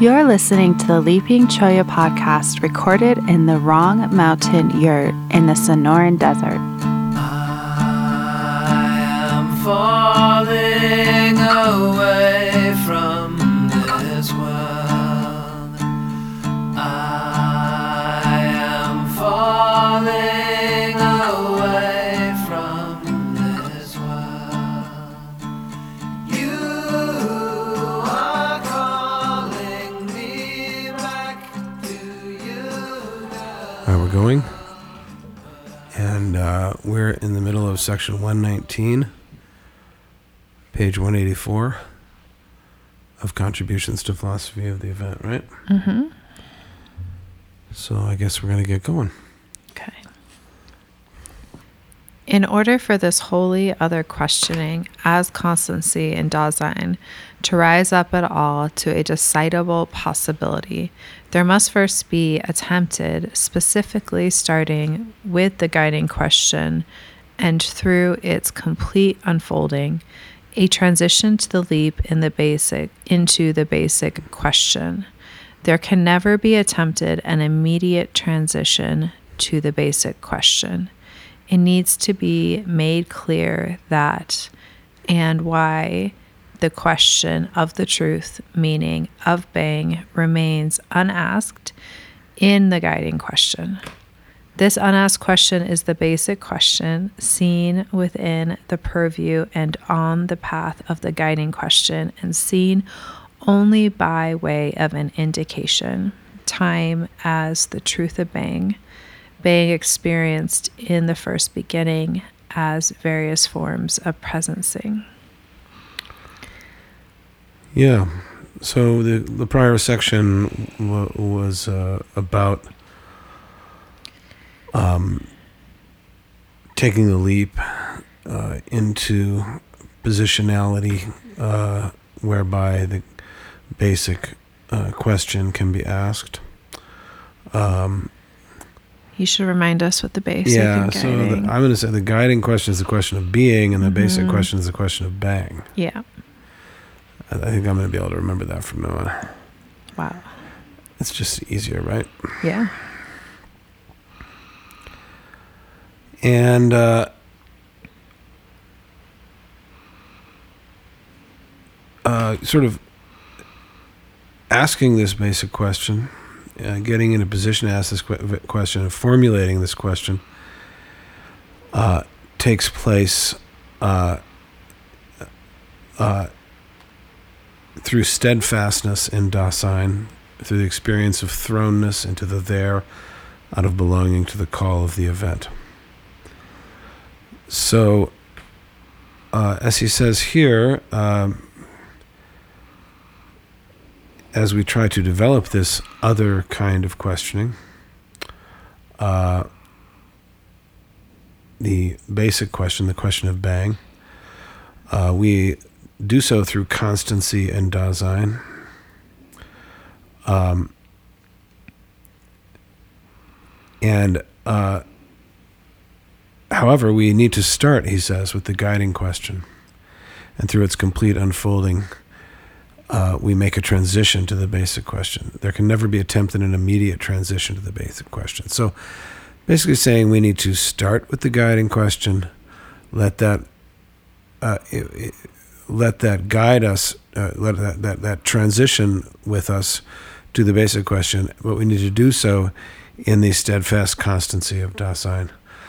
You're listening to the Leaping Cholla podcast recorded in the Wrong Mountain Yurt in the Sonoran Desert. I am falling away from this world. I am falling away from this world. You are calling me back to you now. All right, we're going. And we're in the middle of section 119, page 184 of Contributions to Philosophy of the Event, right? Mm-hmm. So I guess we're going to get going. Okay. In order for this wholly other questioning as constancy in Dasein to rise up at all to a decidable possibility, there must first be attempted, specifically starting with the guiding question and through its complete unfolding, a transition to the leap into the basic question. There can never be attempted an immediate transition to the basic question. It needs to be made clear that and why the question of the truth, meaning of Bang, remains unasked in the guiding question. This unasked question is the basic question seen within the purview and on the path of the guiding question and seen only by way of an indication, time as the truth of Bang, Bang experienced in the first beginning as various forms of presencing. Yeah. So the prior section was about taking the leap into positionality, whereby the basic question can be asked. You should remind us what the basic Yeah, and guiding. so I'm going to say the guiding question is the question of being, and the basic question is the question of Bang. Yeah. I think I'm going to be able to remember that from now on. Wow. It's just easier, right? Yeah. And sort of asking this basic question, getting in a position to ask this question, and formulating this question takes place through steadfastness in Dasein, through the experience of thrownness into the there, out of belonging to the call of the event. So, as he says here, as we try to develop this other kind of questioning, the basic question, the question of Bang, we do so through constancy and Dasein. However, we need to start, he says, with the guiding question. And through its complete unfolding, we make a transition to the basic question. There can never be attempted an immediate transition to the basic question. So basically saying we need to start with the guiding question, let that guide us, let that transition with us to the basic question, but we need to do so in the steadfast constancy of Dasein.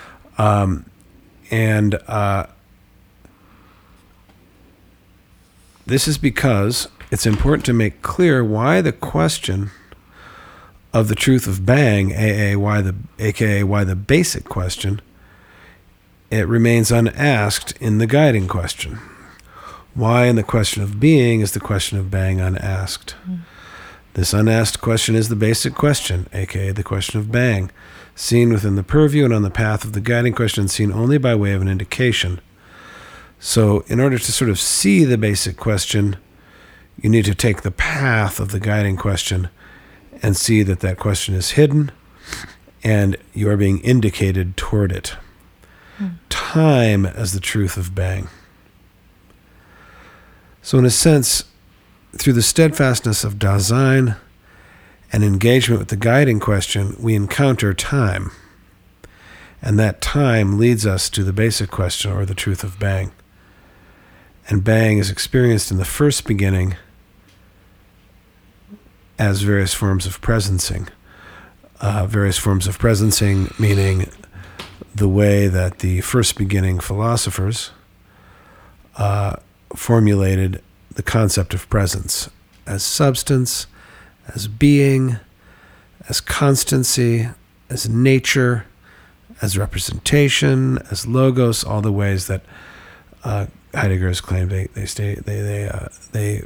This is because it's important to make clear why the question of the truth of Bang, aka why the basic question, it remains unasked in the guiding question. Why in the question of being is the question of Bang unasked? This unasked question is the basic question, aka the question of Bang, seen within the purview and on the path of the guiding question, seen only by way of an indication. So in order to sort of see the basic question, you need to take the path of the guiding question and see that that question is hidden and you are being indicated toward it. Time as the truth of Bang. So in a sense, through the steadfastness of Dasein, and engagement with the guiding question, we encounter time. And that time leads us to the basic question, or the truth of Bang. And Bang is experienced in the first beginning as various forms of presencing. Various forms of presencing meaning the way that the first beginning philosophers formulated the concept of presence as substance, as being, as constancy, as nature, as representation, as logos, all the ways that Heidegger has claimed they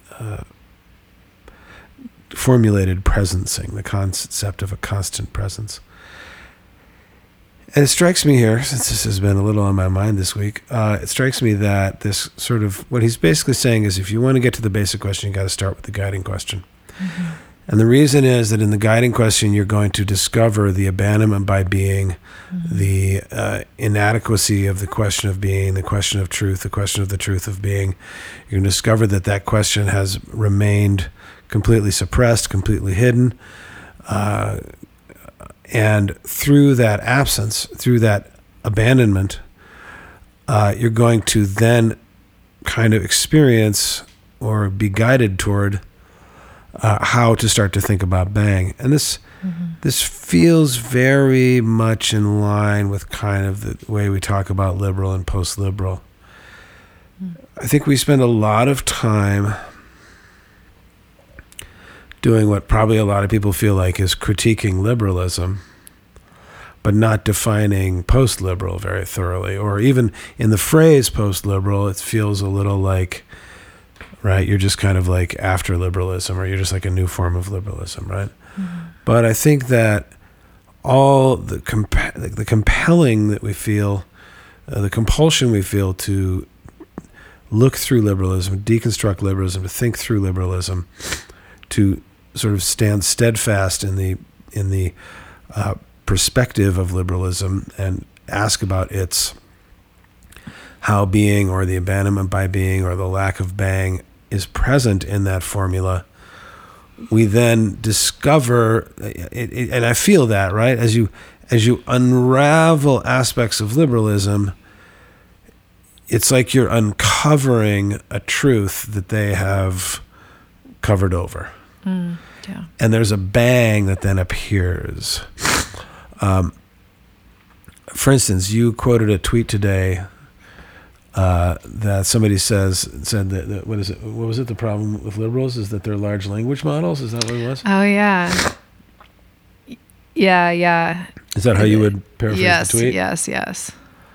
formulated presencing, the concept of a constant presence. And it strikes me here, since this has been a little on my mind this week, it strikes me that this sort of, what he's basically saying is if you want to get to the basic question, you got to start with the guiding question. Mm-hmm. And the reason is that in the guiding question, you're going to discover the abandonment by being, the inadequacy of the question of being, the question of truth, the question of the truth of being. You're going to discover that that question has remained completely suppressed, completely hidden. And through that absence, through that abandonment, you're going to then kind of experience or be guided toward how to start to think about Bang. And this feels very much in line with kind of the way we talk about liberal and post-liberal. I think we spend a lot of time doing what probably a lot of people feel like is critiquing liberalism, but not defining post-liberal very thoroughly. Or even in the phrase post-liberal, it feels a little like, right, you're just kind of like after liberalism, or you're just like a new form of liberalism, right? Mm-hmm. But I think that all the compelling that we feel, the compulsion we feel to look through liberalism, deconstruct liberalism, to think through liberalism, to sort of stand steadfast in the perspective of liberalism and ask about its how being, or the abandonment by being, or the lack of Bang is present in that formula. We then discover, and I feel that, right? As you unravel aspects of liberalism, it's like you're uncovering a truth that they have covered over. Yeah. And there's a Bang that then appears. For instance, you quoted a tweet today that somebody said that what was it? The problem with liberals is that they're large language models. Is that what it was? Oh yeah. Yeah. Is that how you would paraphrase the tweet? Yes.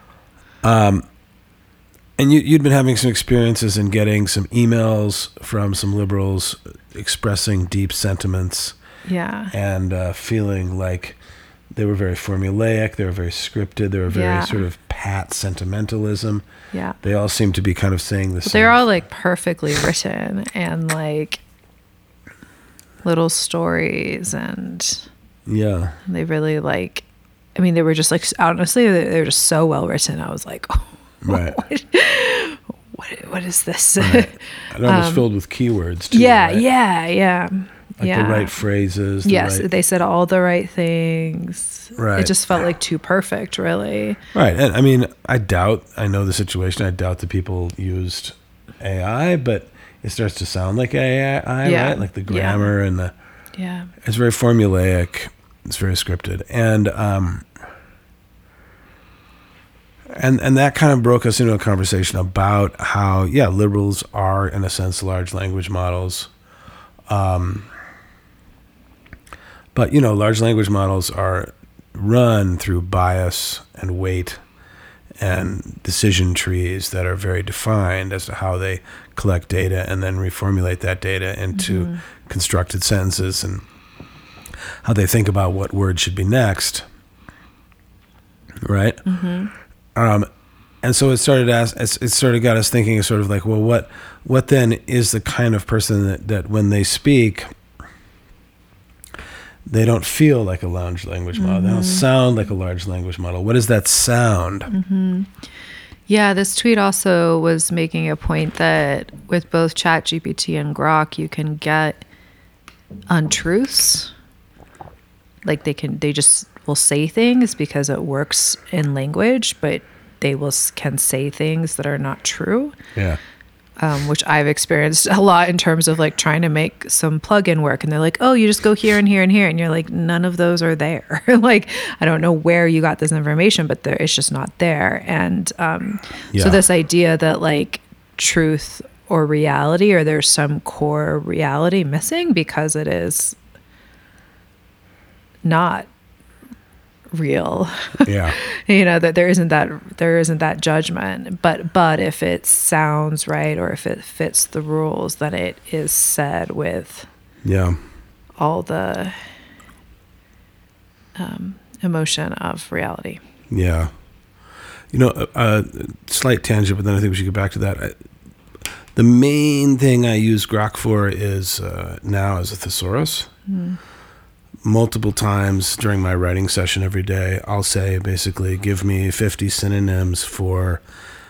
And you'd been having some experiences in getting some emails from some liberals expressing deep sentiments. Yeah. And feeling like they were very formulaic, they were very scripted, they were very sort of pat sentimentalism. Yeah. They all seem to be kind of saying the same. They're all like perfectly written and like little stories, and they really like, I mean, they were just like, honestly, they were just so well written. I was like, oh, right. What is this? Right. And almost filled with keywords too. Yeah, right? yeah. Like the right phrases. They said all the right things. Right. It just felt like too perfect, really. Right. And I mean, I know the situation. I doubt that people used AI, but it starts to sound like AI, right? Like the grammar and the... Yeah. It's very formulaic. It's very scripted. And that kind of broke us into a conversation about how, liberals are, in a sense, large language models. But, large language models are run through bias and weight and decision trees that are very defined as to how they collect data and then reformulate that data into constructed sentences, and how they think about what word should be next. Right? Mm-hmm. And so it sort of got us thinking, sort of like, well, what then is the kind of person that when they speak, they don't feel like a large language model. They don't sound like a large language model. What is that sound? Mm-hmm. Yeah, this tweet also was making a point that with both ChatGPT and Grok, you can get untruths. Like they just will say things because it works in language, but they can say things that are not true. Yeah. Which I've experienced a lot in terms of like trying to make some plugin work. And they're like, oh, you just go here and here and here. And you're like, none of those are there. Like, I don't know where you got this information, but it's just not there. And so this idea that like truth or reality, or there's some core reality missing because it is not real. Yeah. That there isn't that judgment, but if it sounds right or if it fits the rules, then it is said with all the emotion of reality. Yeah. Slight tangent, but then I think we should get back to that. The main thing I use Grok for is now is a thesaurus. Multiple times during my writing session every day, I'll say basically, give me 50 synonyms for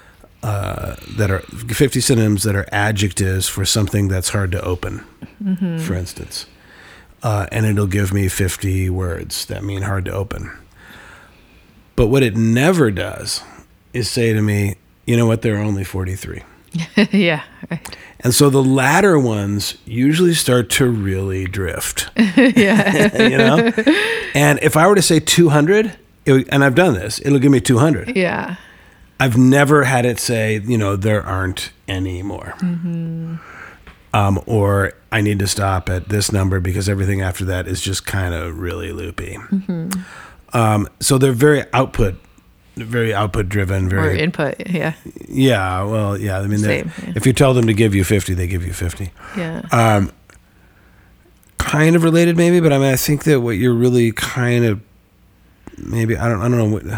50 synonyms that are adjectives for something that's hard to open, for instance. And it'll give me 50 words that mean hard to open. But what it never does is say to me, you know what, there are only 43. Yeah. Right. And so the latter ones usually start to really drift. Yeah. And if I were to say 200, and I've done this, it'll give me 200. Yeah. I've never had it say, there aren't any more. Or I need to stop at this number because everything after that is just kind of really loopy. So they're very output driven, or input. Yeah. Yeah. Well, yeah. I mean, Same, yeah. If you tell them to give you 50, they give you 50. Yeah. Kind of related maybe, but I mean, I think that what you're really kind of, maybe, I don't know what,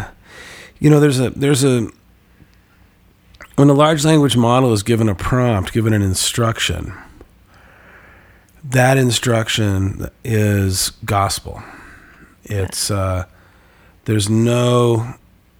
when a large language model is given a prompt, given an instruction, that instruction is gospel. It's, there's no,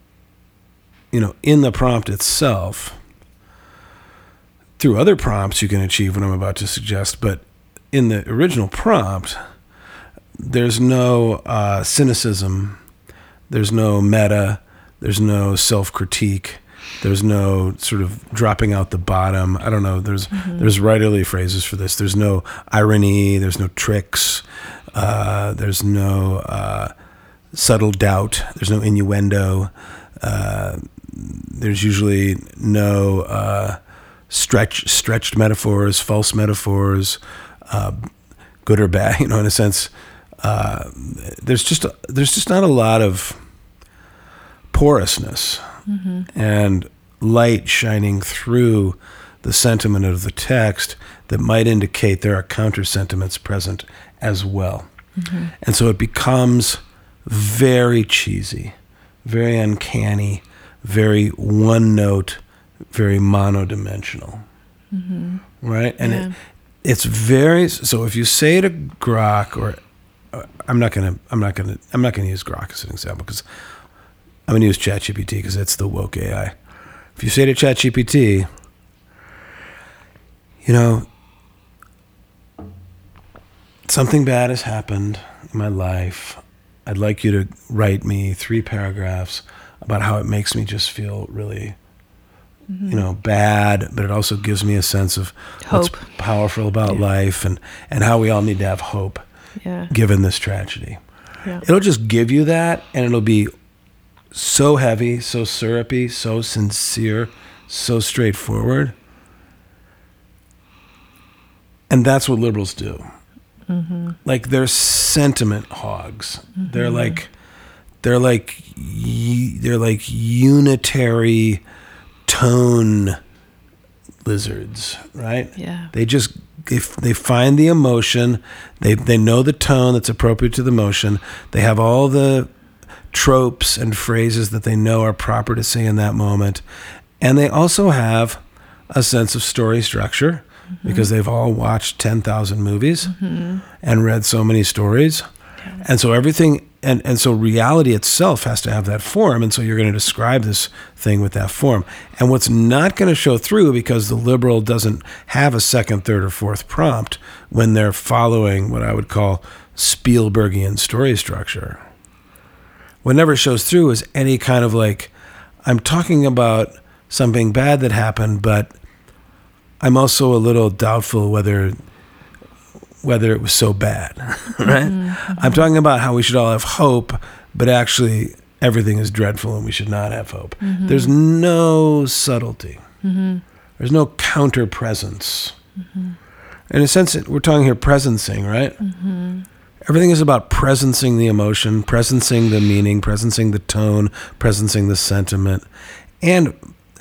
in the prompt itself, through other prompts you can achieve what I'm about to suggest, but in the original prompt, there's no cynicism, there's no meta, there's no self-critique, there's no sort of dropping out the bottom. I don't know, there's writerly phrases for this. There's no irony, there's no tricks, there's no subtle doubt, there's no innuendo, there's usually no stretched metaphors, false metaphors, good or bad. In a sense, there's just not a lot of porousness and light shining through the sentiment of the text that might indicate there are counter sentiments present as well. And so it becomes very cheesy, very uncanny, very one note, very monodimensional, right? And it's very, so if you say to Grok, or I'm not gonna use Grok as an example because I'm gonna use ChatGPT because it's the woke AI. If you say to ChatGPT, something bad has happened in my life. I'd like you to write me 3 paragraphs about how it makes me just feel really, bad, but it also gives me a sense of hope, what's powerful about life and how we all need to have hope given this tragedy. Yeah. It'll just give you that, and it'll be so heavy, so syrupy, so sincere, so straightforward. And that's what liberals do. Like, they're sentiment hogs. They're like unitary tone lizards, right? Yeah. They just, if they find the emotion, they know the tone that's appropriate to the emotion. They have all the tropes and phrases that they know are proper to say in that moment. And they also have a sense of story structure because they've all watched 10,000 movies and read so many stories. Yeah. And so everything and so reality itself has to have that form, and so you're going to describe this thing with that form. And what's not going to show through, because the liberal doesn't have a second, third, or fourth prompt when they're following what I would call Spielbergian story structure, what never shows through is any kind of like, I'm talking about something bad that happened, but I'm also a little doubtful whether it was so bad, right? Mm-hmm. I'm talking about how we should all have hope, but actually everything is dreadful and we should not have hope. Mm-hmm. There's no subtlety. Mm-hmm. There's no counter presence. Mm-hmm. In a sense, we're talking here presencing, right? Mm-hmm. Everything is about presencing the emotion, presencing the meaning, presencing the tone, presencing the sentiment. And,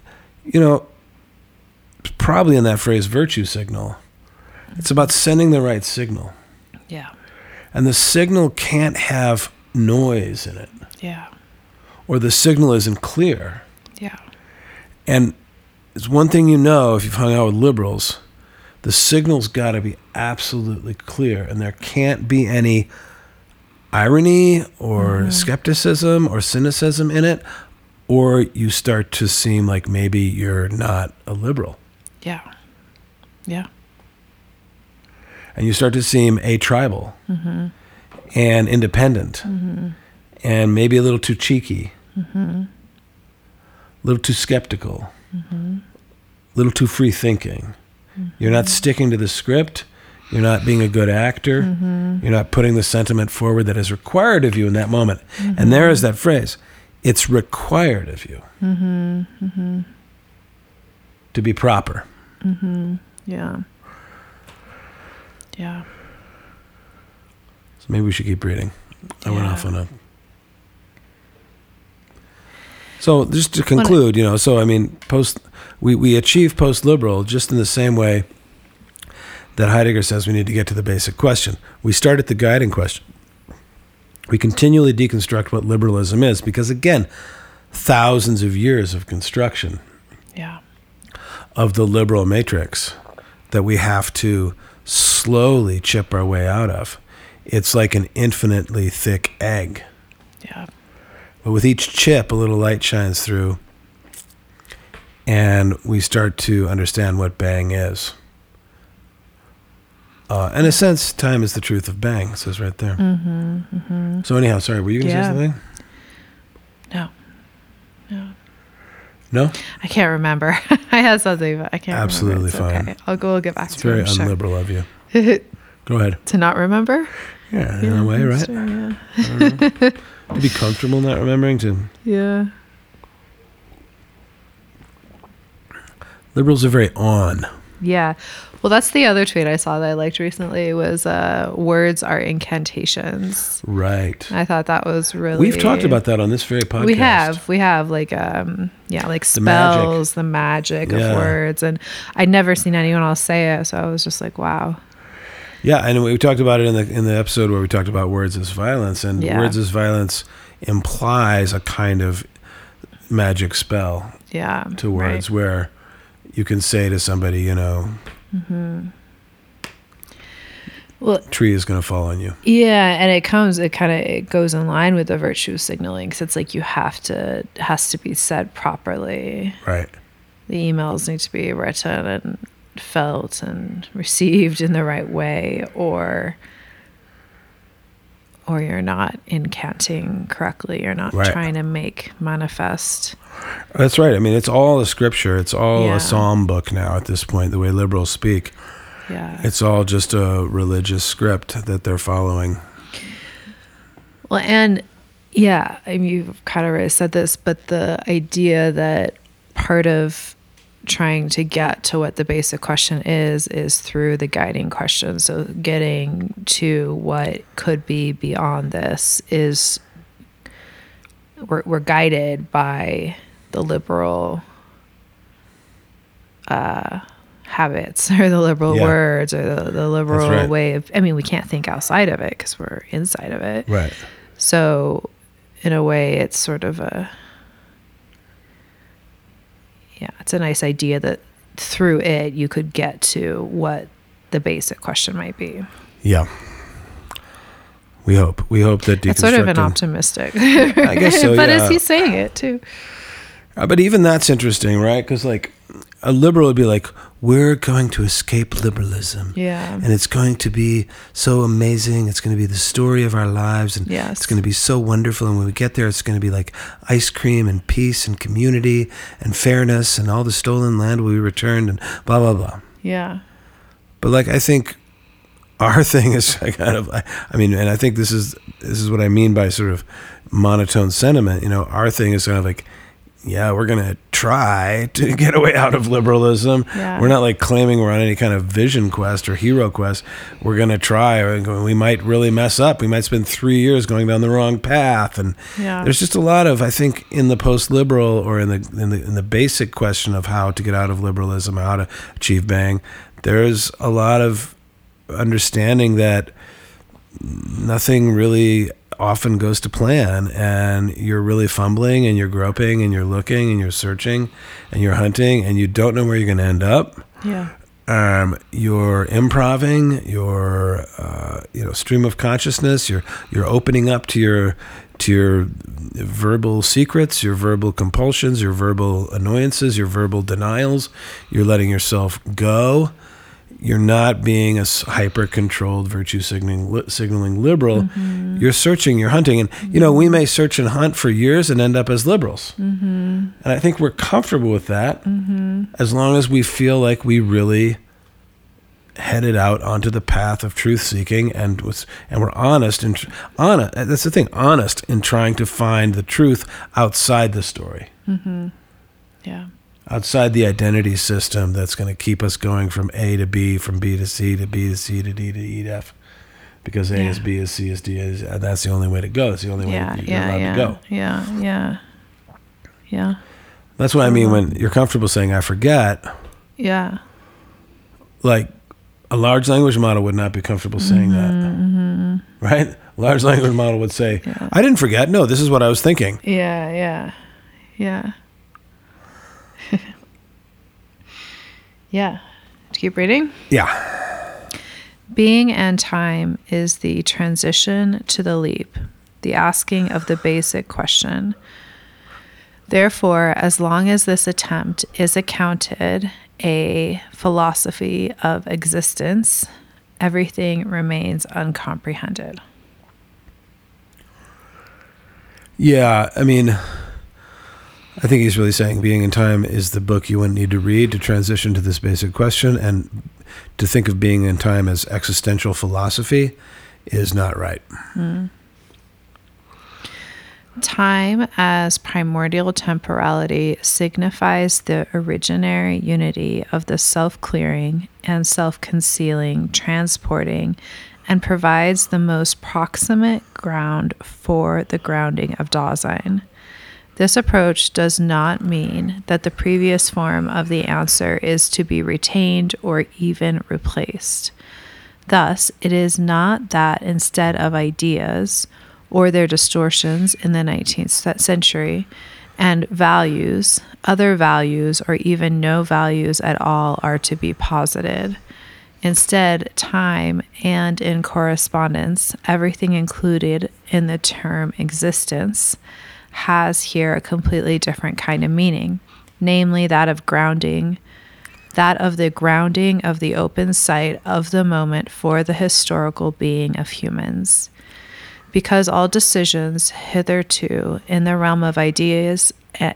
probably in that phrase, virtue signal, it's about sending the right signal. Yeah. And the signal can't have noise in it. Yeah. Or the signal isn't clear. Yeah. And it's one thing if you've hung out with liberals, the signal's got to be absolutely clear, and there can't be any irony or skepticism or cynicism in it, or you start to seem like maybe you're not a liberal. Yeah. Yeah. And you start to seem atribal and independent and maybe a little too cheeky, a little too skeptical, a little too free thinking. You're not sticking to the script. You're not being a good actor. You're not putting the sentiment forward that is required of you in that moment. And there is that phrase. It's required of you to be proper. Yeah. Yeah. So maybe we should keep reading. I went off on a... So just to conclude, we achieve post-liberal just in the same way that Heidegger says we need to get to the basic question. We start at the guiding question. We continually deconstruct what liberalism is because, again, thousands of years of construction of the liberal matrix that we have to slowly chip our way out of. It's like an infinitely thick egg. Yeah. But with each chip, a little light shines through, and we start to understand what Bang is. In a sense, time is the truth of Bang, it says right there. So anyhow, sorry, were you going to say something? No. No? I can't remember. I had something, but I can't Absolutely remember. fine. Okay. We'll get back It's to it. very unliberal of you. Go ahead. To not remember? Yeah, in a way, right? True, yeah. I don't know. To be comfortable not remembering to... Yeah. Liberals are very on. Yeah. Well, that's the other tweet I saw that I liked recently was words are incantations. Right. I thought that was really... We've talked about that on this very podcast. We have like spells, the magic of words. And I'd never seen anyone else say it. So I was just like, wow. Yeah. And we talked about it in the episode where we talked about words as violence, and words as violence implies a kind of magic spell to words where you can say to somebody, well, tree is going to fall on you. Yeah, and it goes in line with the virtue signaling because it's like it has to be said properly. Right. The emails need to be written and felt and received in the right way, or you're not incanting correctly. You're not trying to make manifest. That's right. I mean, it's all a scripture. It's all a psalm book now at this point, the way liberals speak. Yeah. It's all just a religious script that they're following. Well, and I mean, you've kind of already said this, but the idea that part of trying to get to what the basic question is through the guiding question. So getting to what could be beyond this is we're guided by the liberal habits or the liberal words or the liberal way of, I mean, we can't think outside of it because we're inside of it. Right. So in a way, it's sort of it's a nice idea that through it, you could get to what the basic question might be. Yeah. We hope that It's sort of an deconstructing. optimistic. I guess so. But yeah. is he saying it too? But even that's interesting, right? Because like a liberal would be like, we're going to escape liberalism. Yeah. And it's going to be so amazing. It's going to be the story of our lives. And Yes. it's going to be so wonderful. And when we get there, it's going to be like ice cream and peace and community and fairness and all the stolen land will be returned and blah, blah, blah. Yeah. But like, I think our thing is kind of, I mean, and I think this is what I mean by sort of monotone sentiment. You know, our thing is kind of like, yeah, we're going to try to get away out of liberalism. Yeah. We're not like claiming we're on any kind of vision quest or hero quest. We're going to try. We might really mess up. We might spend 3 years going down the wrong path. And Yeah. there's just a lot of, I think, in the post-liberal or in the basic question of how to get out of liberalism, how to achieve bang, there's a lot of understanding that nothing really often goes to plan, and you're really fumbling and you're groping and you're looking and you're searching and you're hunting and you don't know where you're going to end up. Yeah. You're improving your stream of consciousness. You're opening up to your verbal secrets, your verbal compulsions, your verbal annoyances, your verbal denials. You're letting yourself go. You're not being a hyper-controlled virtue signaling liberal. Mm-hmm. You're searching, you're hunting. And, we may search and hunt for years and end up as liberals. Mm-hmm. And I think we're comfortable with that as long as we feel like we really headed out onto the path of truth-seeking and we're honest. That's the thing, honest in trying to find the truth outside the story. Mm-hmm. Yeah. Outside the identity system that's going to keep us going from A to B, from B to C to B to C to D to E to F. Because A is B is C is D is, and that's the only way to go. It's the only way you're allowed to go. Yeah. That's what I mean when you're comfortable saying, I forget. Yeah. Like, a large language model would not be comfortable saying that. Right? A large language model would say, I didn't forget. No, this is what I was thinking. Yeah. Yeah. To keep reading? Yeah. Being and time is the transition to the leap, the asking of the basic question. Therefore, as long as this attempt is accounted a philosophy of existence, everything remains uncomprehended. Yeah, I mean, I think he's really saying Being in Time is the book you wouldn't need to read to transition to this basic question, and to think of Being in Time as existential philosophy is not right. Time as primordial temporality signifies the originary unity of the self-clearing and self-concealing, transporting, and provides the most proximate ground for the grounding of Dasein. This approach does not mean that the previous form of the answer is to be retained or even replaced. Thus, it is not that instead of ideas, or their distortions in the 19th century, and values, other values, or even no values at all are to be posited. Instead, time and in correspondence, everything included in the term existence has here a completely different kind of meaning, namely that of grounding, that of the grounding of the open sight of the moment for the historical being of humans. Because all decisions hitherto in the realm of ideas and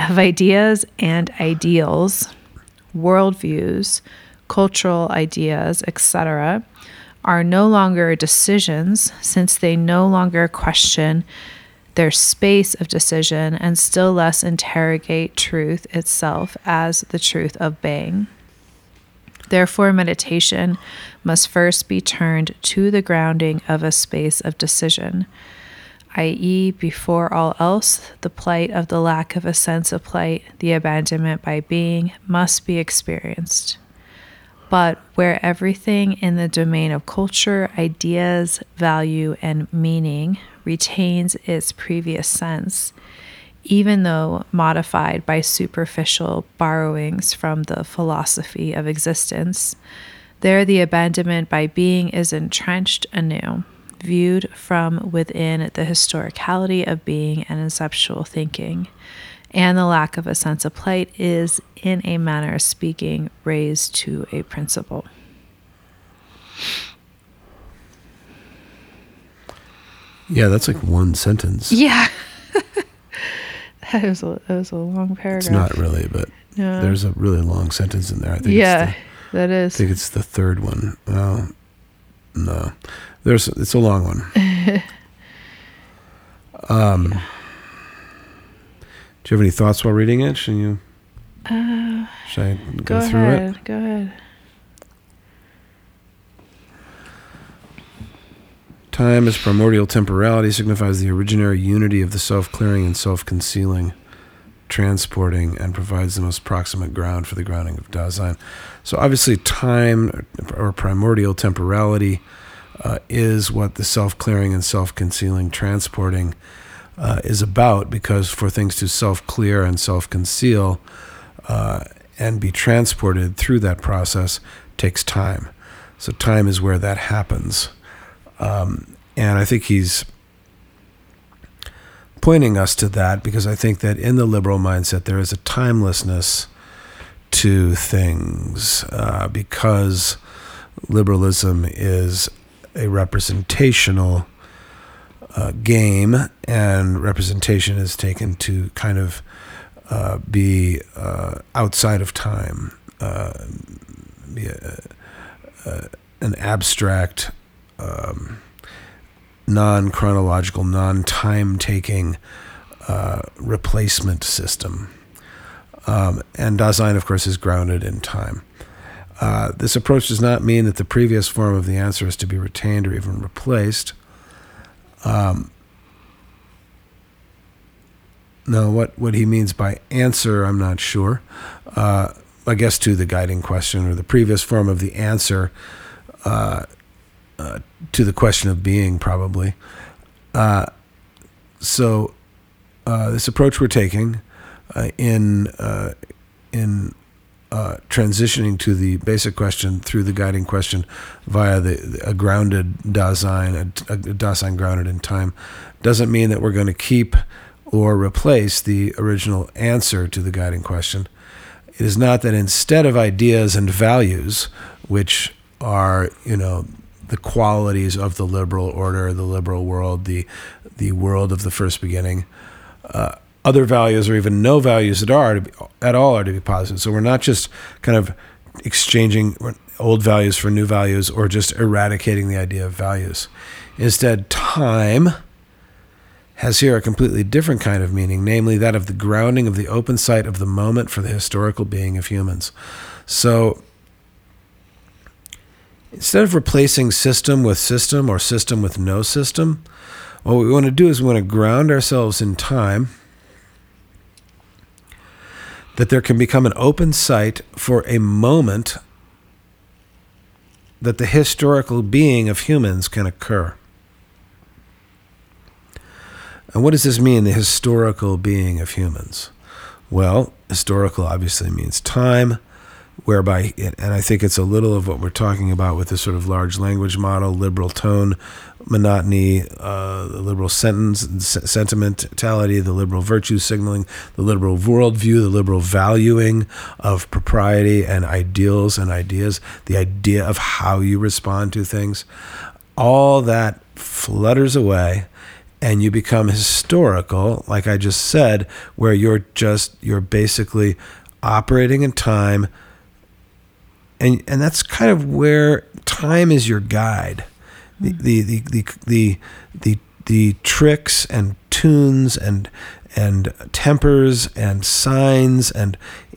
ideals, worldviews, cultural ideas, etc., are no longer decisions, since they no longer question their space of decision and still less interrogate truth itself as the truth of being. Therefore, meditation must first be turned to the grounding of a space of decision, i.e., before all else, the plight of the lack of a sense of plight, the abandonment by being, must be experienced. But where everything in the domain of culture, ideas, value, and meaning retains its previous sense, even though modified by superficial borrowings from the philosophy of existence, there the abandonment by being is entrenched anew. viewed from within the historicality of being and inceptual thinking, and the lack of a sense of plight is, in a manner of speaking, raised to a principle. Yeah, that's like one sentence. Yeah. that was a long paragraph. It's not really, but Yeah. there's a really long sentence in there. I think Yeah, that I is. think it's the third one. Well, no. It's a long one. Do you have any thoughts while reading it? Should I go through ahead. it? Go ahead. Time as primordial temporality signifies the originary unity of the self-clearing and self-concealing, transporting, and provides the most proximate ground for the grounding of Dasein. So obviously time or primordial temporality is what the self-clearing and self-concealing, transporting is about, because for things to self-clear and self-conceal and be transported through that process takes time. So time is where that happens. And I think he's pointing us to that because I think that in the liberal mindset there is a timelessness to things because liberalism is a representational game, and representation is taken to kind of be outside of time, be an abstract, non-chronological, non-time-taking replacement system. And Dasein, of course, is grounded in time. This approach does not mean that the previous form of the answer is to be retained or even replaced. No, what he means by answer, I'm not sure. I guess to the guiding question, or the previous form of the answer to the question of being, probably. So this approach we're taking in transitioning to the basic question through the guiding question via a grounded Dasein, a Dasein grounded in time, doesn't mean that we're going to keep or replace the original answer to the guiding question. It is not that instead of ideas and values, which are, the qualities of the liberal order, the liberal world, the world of the first beginning, other values or even no values at all are to be positive. So we're not just kind of exchanging old values for new values or just eradicating the idea of values. Instead, time has here a completely different kind of meaning, namely that of the grounding of the open sight of the moment for the historical being of humans. So instead of replacing system with system or system with no system, what we want to do is we want to ground ourselves in time, that there can become an open sight for a moment that the historical being of humans can occur. And what does this mean, the historical being of humans? Well, historical obviously means time, whereby, and I think it's a little of what we're talking about with this sort of large language model, liberal tone, monotony, the liberal sentimentality, the liberal virtue signaling, the liberal worldview, the liberal valuing of propriety and ideals and ideas, the idea of how you respond to things. All that flutters away, and you become historical, like I just said, where you're basically operating in time. And that's kind of where time is your guide. The tricks and tunes and tempers and signs and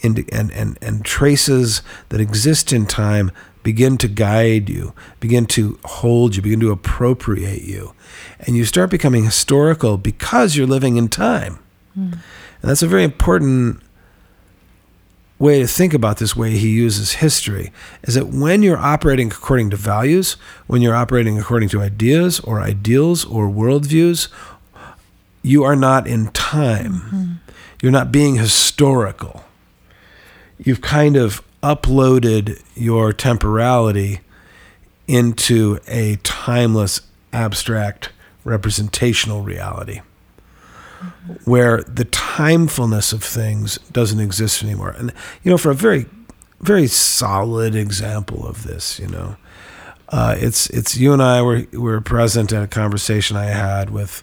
traces that exist in time begin to guide you, begin to hold you, begin to appropriate you. And you start becoming historical because you're living in time. And that's a very important way to think about this way he uses history, is that when you're operating according to values, when you're operating according to ideas or ideals or worldviews, you are not in time. You're not being historical. You've kind of uploaded your temporality into a timeless abstract representational reality, where the timefulness of things doesn't exist anymore. And, for a very, very solid example of this, it's you and I were present at a conversation I had with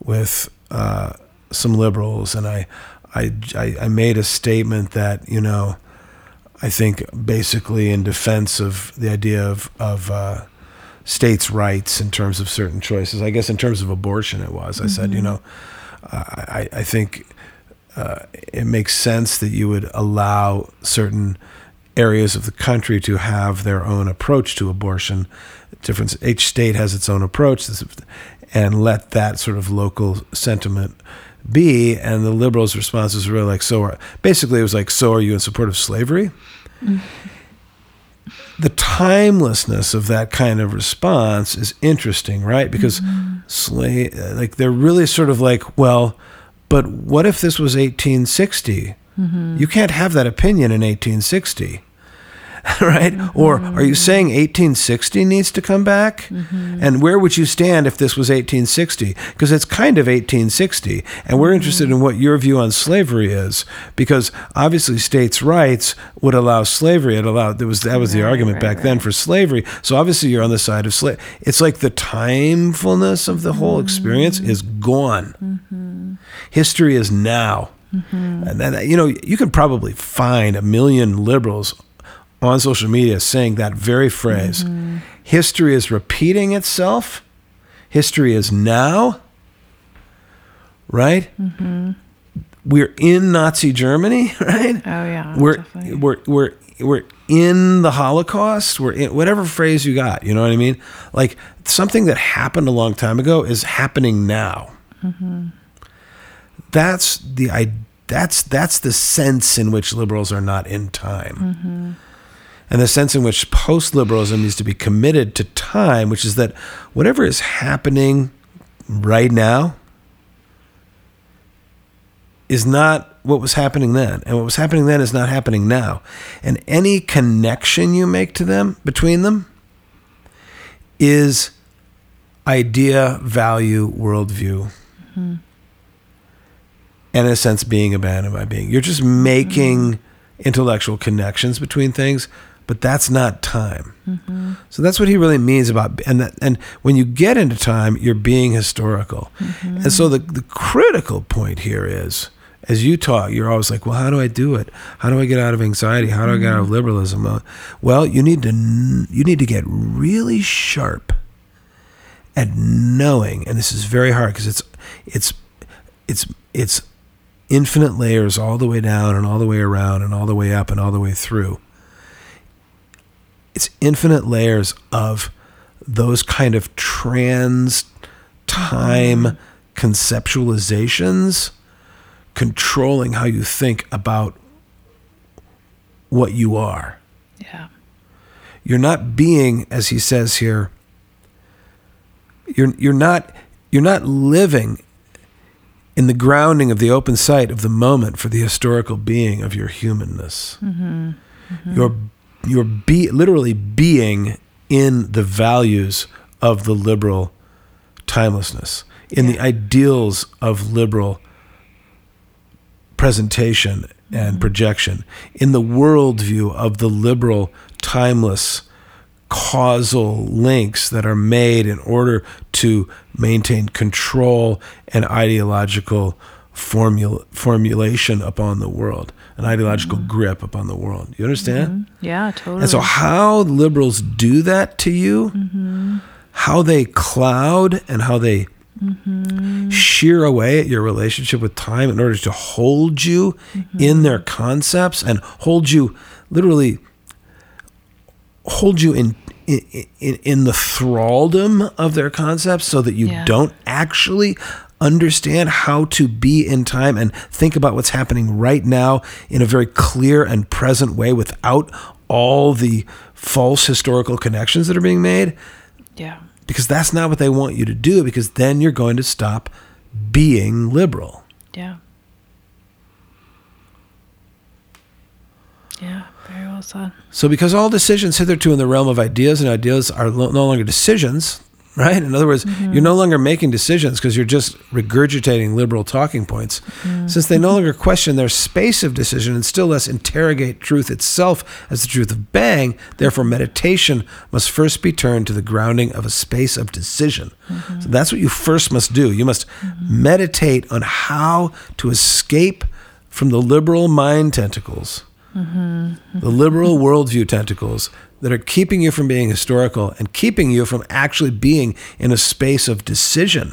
some liberals, and I made a statement that, I think basically in defense of the idea of states' rights in terms of certain choices. I guess in terms of abortion it was. I said, I think it makes sense that you would allow certain areas of the country to have their own approach to abortion. Each state has its own approach, and let that sort of local sentiment be. And the liberals' response was really like, basically it was like, so are you in support of slavery? Mm-hmm. The timelessness of that kind of response is interesting, right? Because they're really sort of like, well, but what if this was 1860? Mm-hmm. You can't have that opinion in 1860. Right? Mm-hmm. Or are you saying 1860 needs to come back? Mm-hmm. And where would you stand if this was 1860? Because it's kind of 1860. And we're interested in what your view on slavery is, because obviously states' rights would allow slavery. That was the argument back then for slavery. So obviously you're on the side of slavery. It's like the timefulness of the whole experience is gone. Mm-hmm. History is now. Mm-hmm. And then, you can probably find a million liberals on social media saying that very phrase. Mm-hmm. History is repeating itself. History is now. Right? Mm-hmm. We're in Nazi Germany, right? Oh yeah. We're in the Holocaust. We're in whatever phrase you got. You know what I mean? Like something that happened a long time ago is happening now. Mm-hmm. That's the sense in which liberals are not in time. Mm-hmm. And the sense in which post-liberalism needs to be committed to time, which is that whatever is happening right now is not what was happening then. And what was happening then is not happening now. And any connection you make to them, between them, is idea, value, worldview. Mm-hmm. And in a sense, being abandoned by being. You're just making intellectual connections between things, but that's not time. Mm-hmm. So that's what he really means about, and when you get into time, you're being historical. Mm-hmm. And so the critical point here is, as you talk, you're always like, well, how do I do it? How do I get out of anxiety? How do I get out of liberalism? Well, you need to get really sharp at knowing, and this is very hard because it's infinite layers all the way down and all the way around and all the way up and all the way through. It's infinite layers of those kind of trans-time conceptualizations controlling how you think about what you are. Yeah. You're not being, as he says here, you're not living in the grounding of the open sight of the moment for the historical being of your humanness. Mm-hmm. Mm-hmm. You're literally being in the values of the liberal timelessness, in the ideals of liberal presentation and projection, in the worldview of the liberal timeless causal links that are made in order to maintain control and ideological formulation upon the world, an ideological grip upon the world. You understand? Mm-hmm. Yeah, totally. And so how liberals do that to you, how they cloud and how they shear away at your relationship with time in order to hold you in their concepts and literally hold you in the thraldom of their concepts so that you don't actually understand how to be in time and think about what's happening right now in a very clear and present way without all the false historical connections that are being made. Yeah. Because that's not what they want you to do, because then you're going to stop being liberal. Yeah. Yeah, very well said. So because all decisions hitherto in the realm of ideas and ideas are no longer decisions, right? In other words, you're no longer making decisions because you're just regurgitating liberal talking points. Since they no longer question their space of decision and still less interrogate truth itself as the truth of Bang, therefore meditation must first be turned to the grounding of a space of decision. So that's what you first must do. You must meditate on how to escape from the liberal mind tentacles, the liberal worldview tentacles that are keeping you from being historical and keeping you from actually being in a space of decision.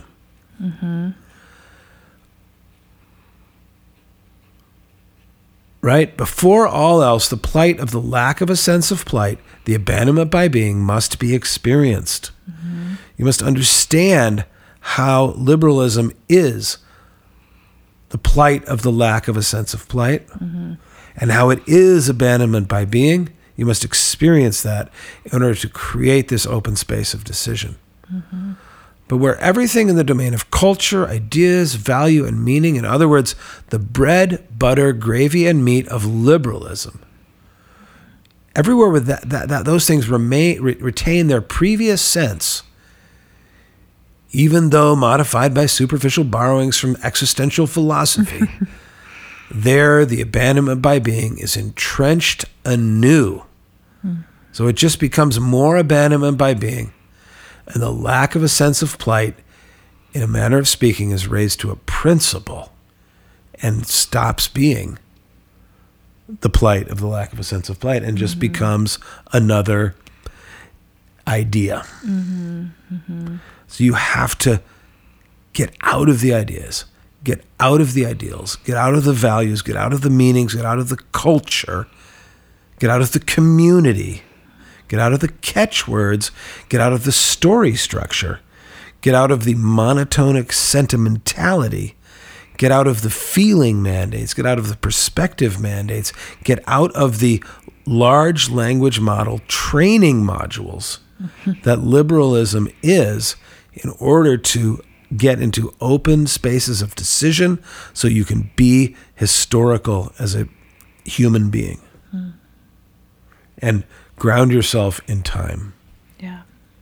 Right? Before all else, the plight of the lack of a sense of plight, the abandonment by being, must be experienced. You must understand how liberalism is the plight of the lack of a sense of plight, and how it is abandonment by being. You must experience that in order to create this open space of decision. But where everything in the domain of culture, ideas, value, and meaning, in other words, the bread, butter, gravy, and meat of liberalism, everywhere where those things retain their previous sense, even though modified by superficial borrowings from existential philosophy, there the abandonment by being is entrenched anew. So it just becomes more abandonment by being, and the lack of a sense of plight, in a manner of speaking, is raised to a principle and stops being the plight of the lack of a sense of plight and just becomes another idea. So you have to get out of the ideas, get out of the ideals, get out of the values, get out of the meanings, get out of the culture, get out of the community, get out of the catchwords, get out of the story structure, get out of the monotonic sentimentality, get out of the feeling mandates, get out of the perspective mandates, get out of the large language model training modules that liberalism is, in order to get into open spaces of decision so you can be historical as a human being and ground yourself in time. Yeah.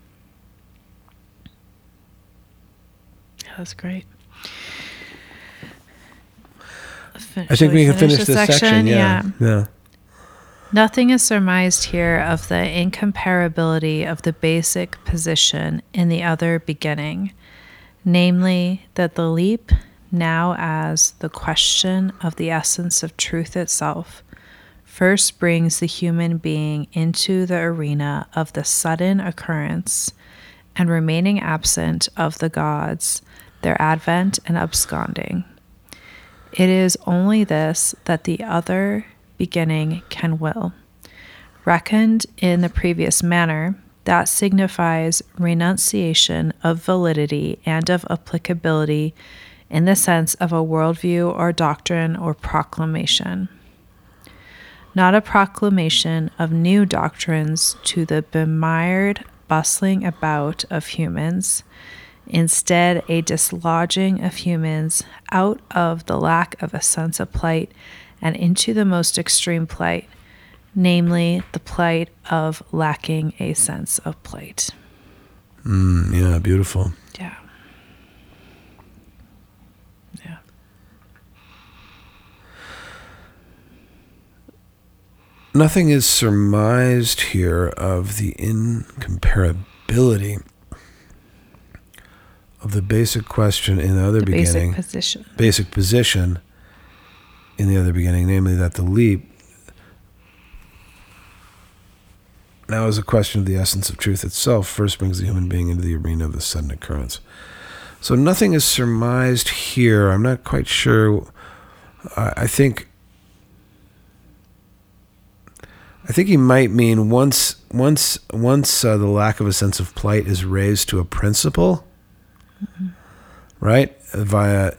That's great. I think we can finish this section. Yeah. Nothing is surmised here of the incomparability of the basic position in the other beginning, namely that the leap, now as the question of the essence of truth itself, first brings the human being into the arena of the sudden occurrence and remaining absent of the gods, their advent and absconding. It is only this that the other beginning can will. Reckoned in the previous manner, that signifies renunciation of validity and of applicability in the sense of a worldview or doctrine or proclamation. Not a proclamation of new doctrines to the bemired, bustling about of humans, instead a dislodging of humans out of the lack of a sense of plight and into the most extreme plight, namely the plight of lacking a sense of plight. Yeah, beautiful. Yeah. Yeah. Nothing is surmised here of the incomparability of the basic question in the other beginning. Basic position in the other beginning, namely that the leap now is a question of the essence of truth itself, first brings the human being into the arena of the sudden occurrence. So nothing is surmised here. I'm not quite sure. I think he might mean once the lack of a sense of plight is raised to a principle, right? Via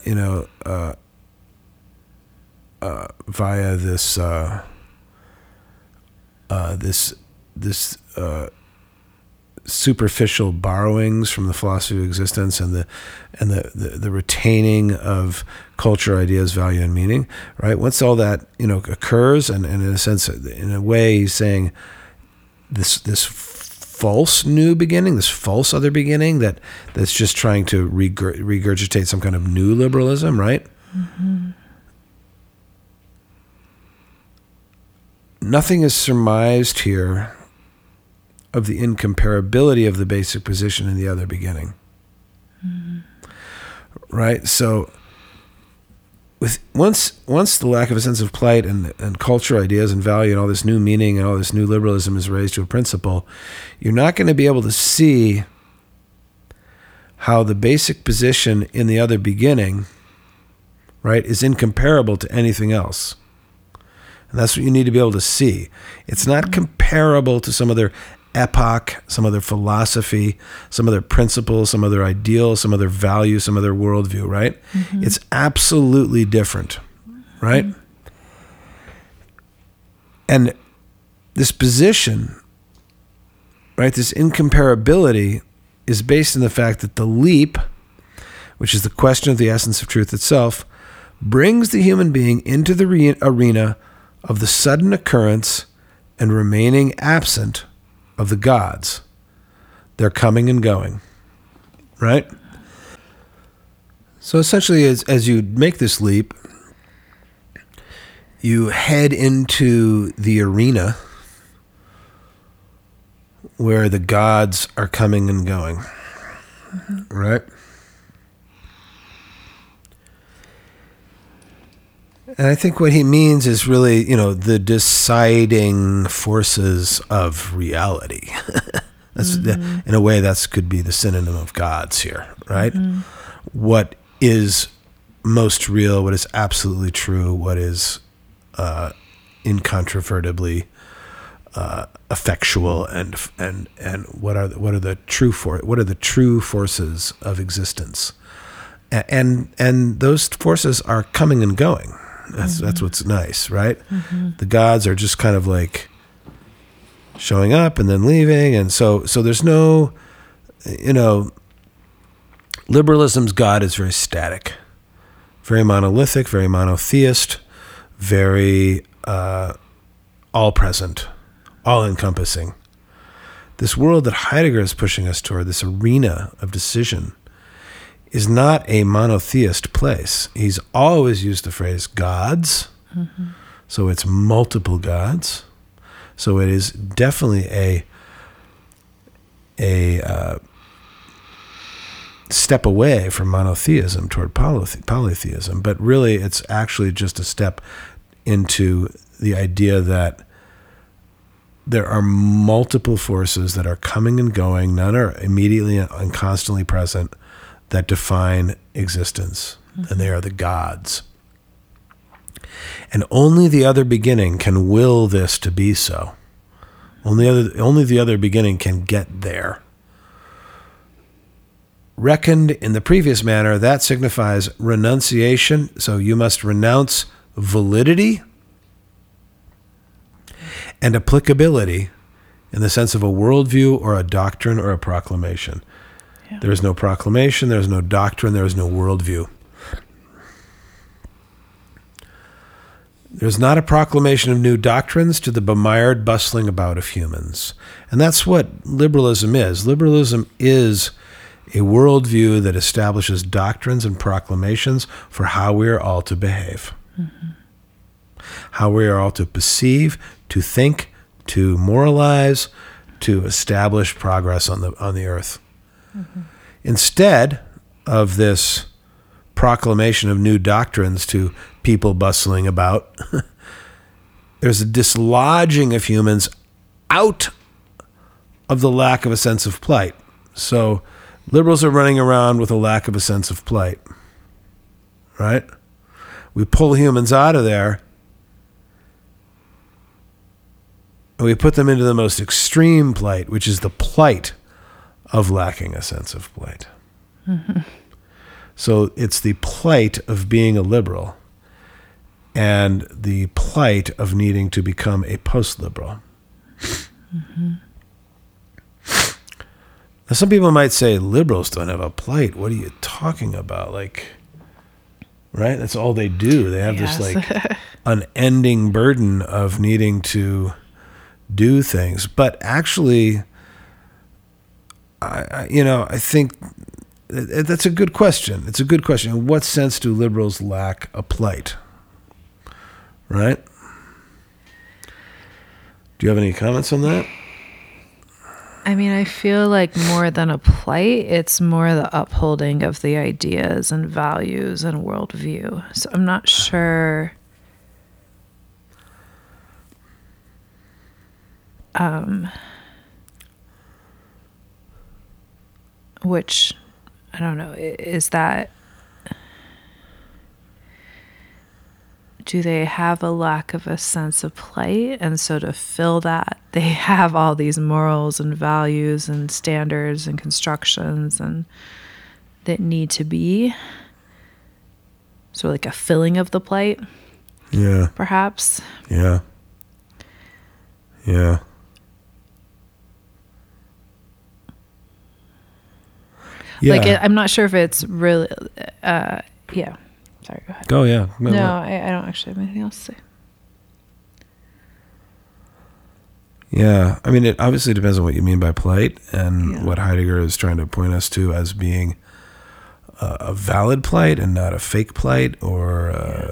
this superficial borrowings from the philosophy of existence and the retaining of culture, ideas, value, and meaning, right? Once all that occurs, and in a sense, in a way, he's saying this false new beginning, this false other beginning that's just trying to regurgitate some kind of new liberalism, right? Mm-hmm. Nothing is surmised here of the incomparability of the basic position in the other beginning. Mm-hmm. Right? So once the lack of a sense of plight and cultural ideas and value and all this new meaning and all this new liberalism is raised to a principle, you're not going to be able to see how the basic position in the other beginning, right, is incomparable to anything else. And that's what you need to be able to see. It's not comparable to some other epoch, some other philosophy, some other principle, some other ideal, some other value, some other worldview, right? Mm-hmm. It's absolutely different, right? Mm-hmm. And this position, right, this incomparability is based on the fact that the leap, which is the question of the essence of truth itself, brings the human being into the arena of the sudden occurrence and remaining absent of the gods. They're coming and going, right? So essentially, as you make this leap, you head into the arena where the gods are coming and going, mm-hmm. right? And I think what he means is really, the deciding forces of reality. That's mm-hmm. In a way, that could be the synonym of gods here, right? Mm-hmm. What is most real, what is absolutely true, what is incontrovertibly effectual, and what are the true forces of existence, and those forces are coming and going. That's what's nice, right? Mm-hmm. The gods are just kind of like showing up and then leaving, and so there's no, liberalism's God is very static, very monolithic, very monotheist, very all-present, all-encompassing. This world that Heidegger is pushing us toward, this arena of decision, is not a monotheist place. He's always used the phrase gods, mm-hmm. so it's multiple gods. So it is definitely a step away from monotheism toward polytheism, but really it's actually just a step into the idea that there are multiple forces that are coming and going, none are immediately and constantly present, that define existence, mm-hmm. and they are the gods. And only the other beginning can will this to be so. Only the other beginning can get there. Reckoned in the previous manner, that signifies renunciation, so you must renounce validity and applicability in the sense of a worldview or a doctrine or a proclamation. Yeah. There is no proclamation, there is no doctrine, there is no worldview. There's not a proclamation of new doctrines to the bemired bustling about of humans. And that's what liberalism is. Liberalism is a worldview that establishes doctrines and proclamations for how we are all to behave. Mm-hmm. How we are all to perceive, to think, to moralize, to establish progress on the earth. Mm-hmm. Instead of this proclamation of new doctrines to people bustling about, there's a dislodging of humans out of the lack of a sense of plight. So liberals are running around with a lack of a sense of plight, right? We pull humans out of there and we put them into the most extreme plight, which is the plight of lacking a sense of plight. Mm-hmm. So it's the plight of being a liberal and the plight of needing to become a post-liberal. Mm-hmm. Now, some people might say liberals don't have a plight. What are you talking about? Right? That's all they do. They have this unending burden of needing to do things. But actually, I think that's a good question. It's a good question. In what sense do liberals lack a plight? Right? Do you have any comments on that? I mean, I feel like more than a plight, it's more the upholding of the ideas and values and worldview. So I'm not sure which, I don't know, is that, do they have a lack of a sense of plight? And so to fill that, they have all these morals and values and standards and constructions and that need to be. So like a filling of the plight. Yeah. Perhaps. Yeah. Yeah. Yeah. Like I'm not sure if it's really, yeah. Sorry, go ahead. Go, yeah. No, I don't actually have anything else to say. Yeah. I mean, it obviously depends on what you mean by plight and what Heidegger is trying to point us to as being a valid plight and not a fake plight or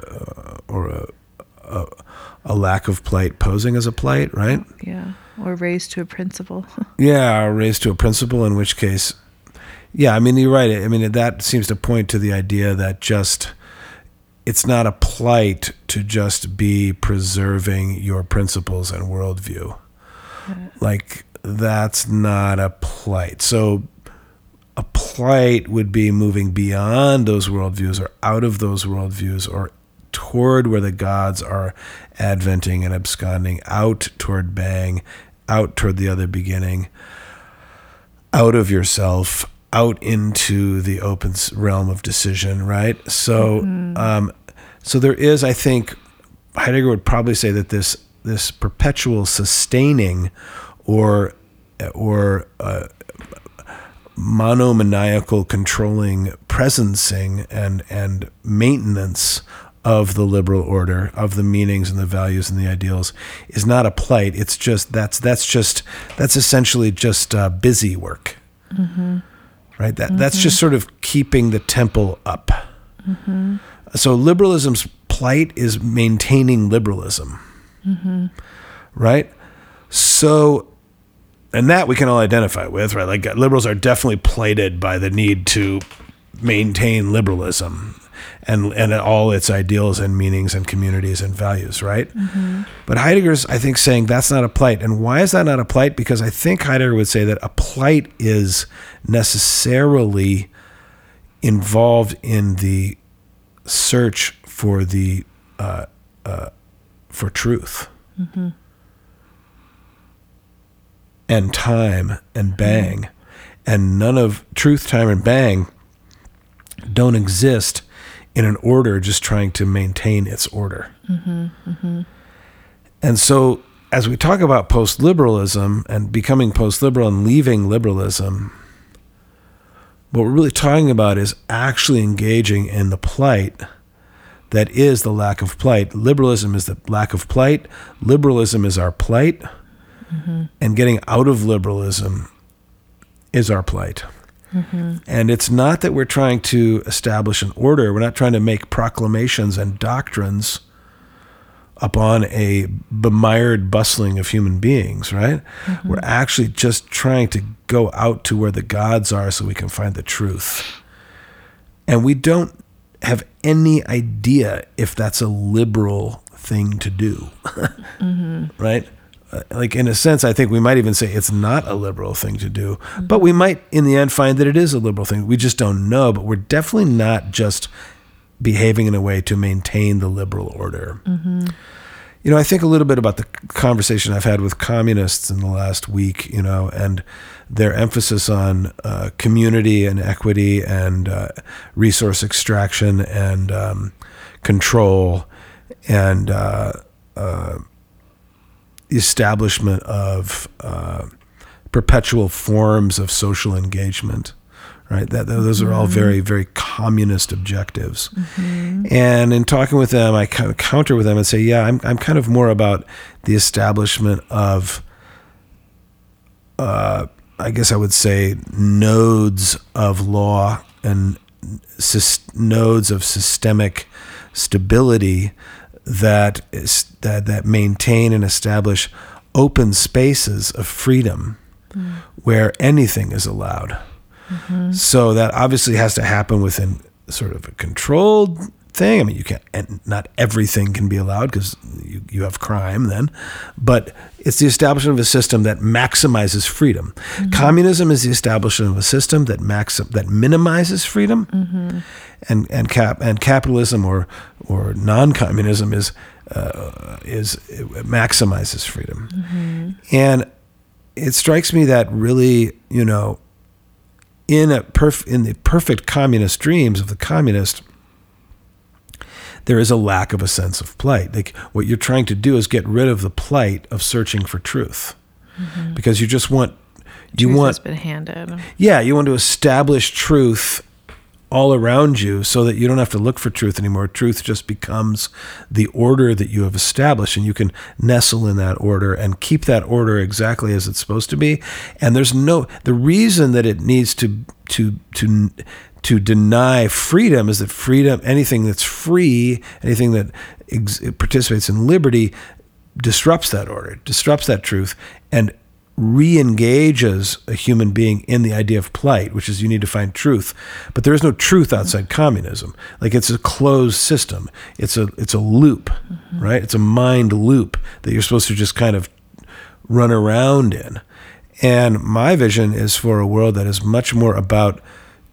a lack of plight posing as a plight, right? Yeah. Or raised to a principle. Yeah, or raised to a principle, in which case, yeah, I mean, you're right. I mean, that seems to point to the idea that just, it's not a plight to just be preserving your principles and worldview. Yeah. Like, that's not a plight. So a plight would be moving beyond those worldviews or out of those worldviews or toward where the gods are adventing and absconding, out toward Bang, out toward the other beginning, out of yourself, out into the open realm of decision, right? So, so there is, I think, Heidegger would probably say that this perpetual sustaining or monomaniacal controlling presencing and maintenance of the liberal order, of the meanings and the values and the ideals, is not a plight. It's just that's essentially just busy work. Mm-hmm. Right? That's just sort of keeping the temple up. Mm-hmm. So liberalism's plight is maintaining liberalism. Mm-hmm. Right? So, and that we can all identify with, right? Like liberals are definitely plated by the need to maintain liberalism and all its ideals and meanings and communities and values, right? Mm-hmm. But Heidegger's, I think, saying that's not a plight. And why is that not a plight? Because I think Heidegger would say that a plight is necessarily involved in the search for the for truth. Mm-hmm. And time and Bang. And none of truth, time, and Bang don't exist in an order just trying to maintain its order. Mm-hmm, mm-hmm. And so as we talk about post-liberalism and becoming post-liberal and leaving liberalism, what we're really talking about is actually engaging in the plight that is the lack of plight. Liberalism is the lack of plight. Liberalism is our plight. Mm-hmm. And getting out of liberalism is our plight. Mm-hmm. And it's not that we're trying to establish an order. We're not trying to make proclamations and doctrines upon a bemired bustling of human beings, right? Mm-hmm. We're actually just trying to go out to where the gods are so we can find the truth. And we don't have any idea if that's a liberal thing to do, mm-hmm. right? Like, in a sense, I think we might even say it's not a liberal thing to do, mm-hmm. but we might in the end find that it is a liberal thing. We just don't know, but we're definitely not just behaving in a way to maintain the liberal order. Mm-hmm. You know, I think a little bit about the conversation I've had with communists in the last week, you know, and their emphasis on community and equity and resource extraction and control and establishment of perpetual forms of social engagement, right? Those are all very, very communist objectives. Mm-hmm. And in talking with them, I kind of counter with them and say, yeah, I'm kind of more about the establishment of I guess I would say, nodes of law and nodes of systemic stability that maintain and establish open spaces of freedom where anything is allowed. So that obviously has to happen within sort of a controlled thing. I mean, you can't, and not everything can be allowed because you have crime then, but it's the establishment of a system that maximizes freedom. Communism is the establishment of a system that minimizes freedom, and capitalism or non-communism is it maximizes freedom. And it strikes me that really, you know, in the perfect communist dreams of the communist, there is a lack of a sense of plight. Like, what you're trying to do is get rid of the plight of searching for truth, because you just want Truth has been handed. Yeah, you want to establish truth all around you so that you don't have to look for truth anymore. Truth just becomes the order that you have established, and you can nestle in that order and keep that order exactly as it's supposed to be. And the reason that it needs to deny freedom is that freedom, anything that's free, anything that participates in liberty, disrupts that order, disrupts that truth, and re-engages a human being in the idea of plight, which is you need to find truth. But there is no truth outside communism. Like, it's a closed system. It's a loop, right? It's a mind loop that you're supposed to just kind of run around in. And my vision is for a world that is much more about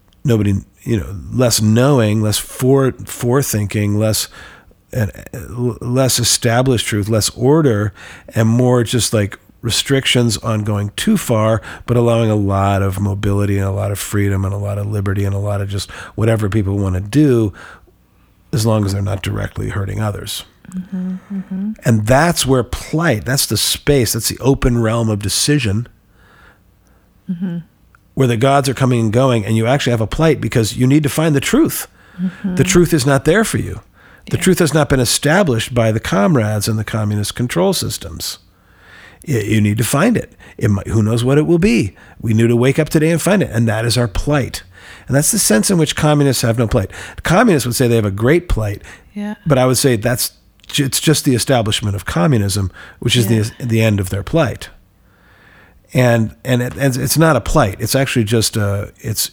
less knowing, less forethinking, less established truth, less order, and more just like restrictions on going too far, but allowing a lot of mobility and a lot of freedom and a lot of liberty and a lot of just whatever people want to do, as long as they're not directly hurting others. And that's where plight, that's the space, that's the open realm of decision, where the gods are coming and going, and you actually have a plight because you need to find the truth. The truth is not there for you. The truth has not been established by the comrades and the communist control systems. You need to find it. Who knows what it will be? We need to wake up today and find it. And that is our plight. And that's the sense in which communists have no plight. Communists would say they have a great plight. Yeah. But I would say it's just the establishment of communism, which is the end of their plight. And it's not a plight. It's actually just it's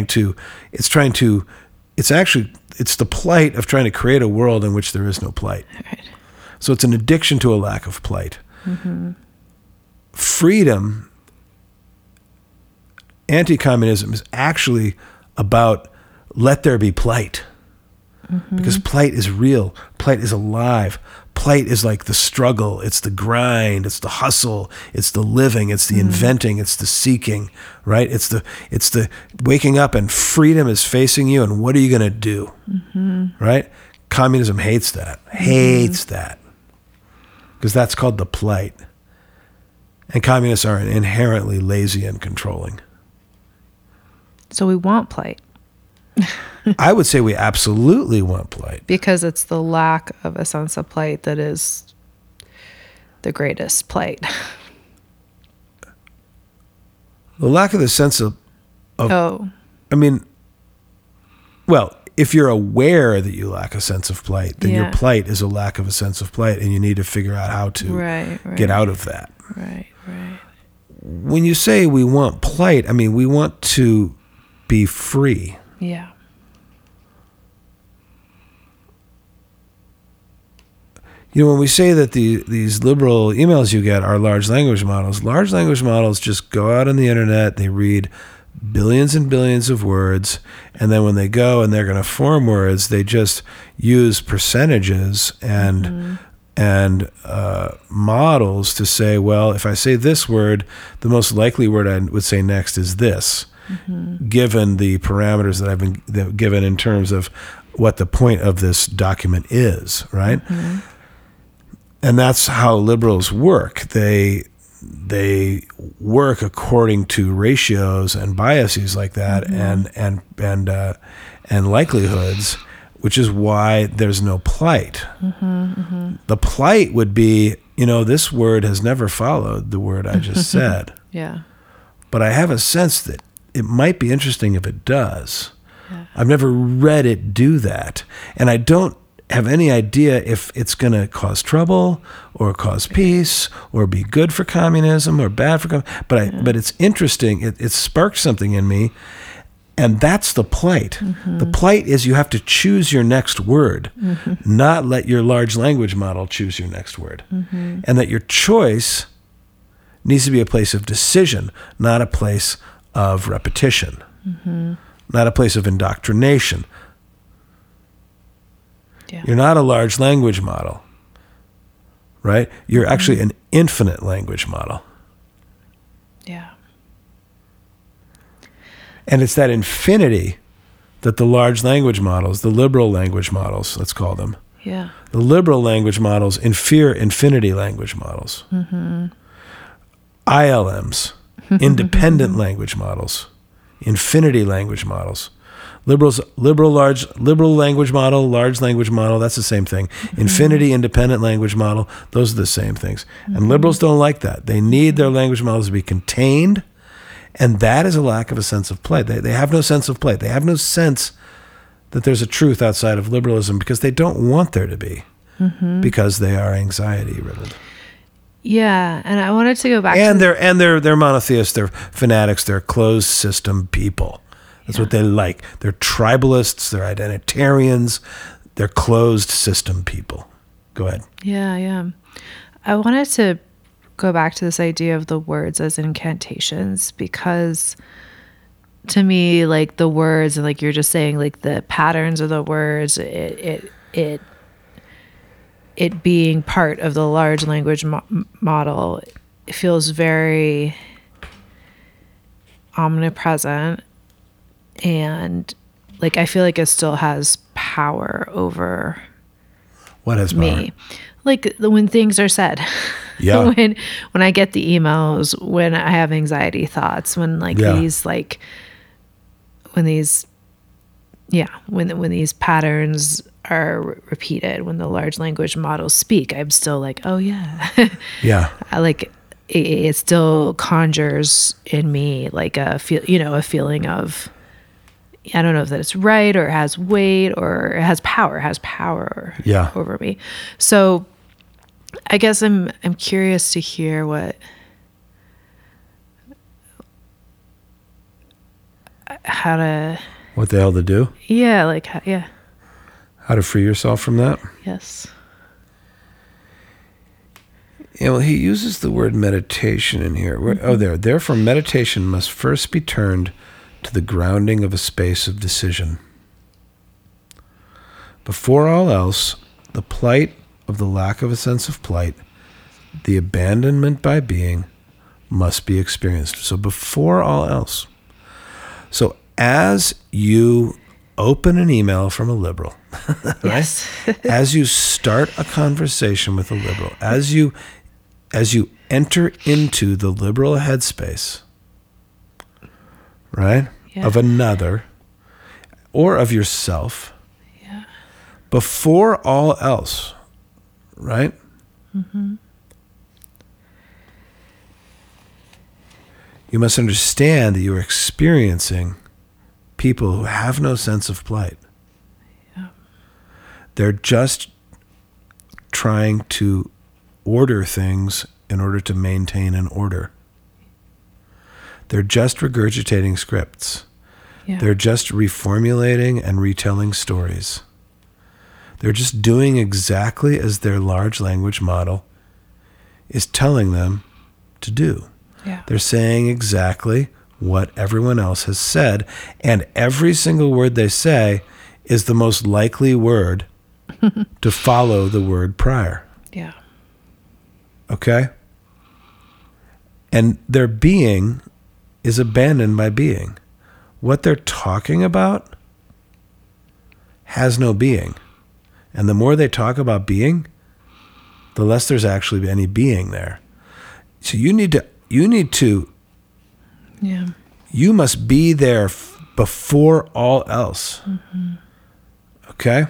the plight of trying to create a world in which there is no plight. Right. So it's an addiction to a lack of plight. Freedom, anti-communism, is actually about let there be plight. Because plight is real. Plight is alive. Plight is like the struggle. It's the grind. It's the hustle. It's the living. It's the inventing. It's the seeking, right? It's the waking up and freedom is facing you, and what are you going to do, right? Communism hates that. Hates that. Because that's called the plight. And communists are inherently lazy and controlling. So we want plight. I would say we absolutely want plight. Because it's the lack of a sense of plight that is the greatest plight. The lack of the sense of Oh. I mean, well, if you're aware that you lack a sense of plight, then your plight is a lack of a sense of plight, and you need to figure out how to get out of that. Right. When you say we want plight, I mean, we want to be free. Yeah. You know, when we say that these liberal emails you get are large language models just go out on the internet, they read billions and billions of words, and then when they go and they're going to form words, they just use percentages and models to say, well, if I say this word, the most likely word I would say next is this, given the parameters that I've been given in terms of what the point of this document is, right? And that's how liberals work. They work according to ratios and biases like that, and likelihoods, which is why there's no plight. The plight would be, this word has never followed the word I just said. Yeah. but I have a sense that it might be interesting if it does. Yeah. I've never read it do that. And I don't have any idea if it's going to cause trouble or cause peace or be good for communism or bad for communism. But it's interesting. It sparked something in me. And that's the plight. Mm-hmm. The plight is you have to choose your next word, not let your large language model choose your next word. Mm-hmm. And that your choice needs to be a place of decision, not a place of repetition, not a place of indoctrination. Yeah. You're not a large language model, right? You're actually an infinite language model. Yeah. And it's that infinity that the large language models, the liberal language models, let's call them, Yeah. the liberal language models fear infinity language models. ILMs, independent language models, infinity language models. Liberal language model, large language model, that's the same thing. Infinity, independent language model, those are the same things. And liberals don't like that. They need their language models to be contained, and that is a lack of a sense of play. They have no sense of play. They have no sense that there's a truth outside of liberalism because they don't want there to be, because they are anxiety-ridden. Yeah, and I wanted to go back And to they're monotheists, they're fanatics, they're closed system people. That's what they like. They're tribalists, they're identitarians, they're closed system people. Go ahead. Yeah. I wanted to go back to this idea of the words as incantations, because to me, like the words, and like you're just saying, like the patterns of the words, it being part of the large language model, it feels very omnipresent, and like I feel like it still has power over What has power? me, like when things are said. Yeah. when I get the emails, when I have anxiety thoughts, when like these like when these when these patterns are repeated, when the large language models speak, I'm still like, oh yeah. Yeah. I like it still conjures in me like a feeling of, I don't know if that it's right or it has weight or it has power over me. So I guess I'm curious to hear what the hell to do? Yeah, like How to free yourself from that? Yes. Yeah, well, he uses the word meditation in here. Therefore, meditation must first be turned to the grounding of a space of decision. Before all else, the plight of the lack of a sense of plight, the abandonment by being, must be experienced. So before all else. So as you open an email from a liberal, right? Yes. As you start a conversation with a liberal, as you enter into the liberal headspace, right? Yeah. Of another or of yourself. Yeah. Before all else, right? You must understand that you are experiencing people who have no sense of plight. Yeah. They're just trying to order things in order to maintain an order. They're just regurgitating scripts. Yeah. They're just reformulating and retelling stories. They're just doing exactly as their large language model is telling them to do. Yeah. They're saying exactly what everyone else has said, and every single word they say is the most likely word to follow the word prior. Yeah. Okay? And their being is abandoned by being. What they're talking about has no being. And the more they talk about being, the less there's actually any being there. So you must be there before all else. Okay?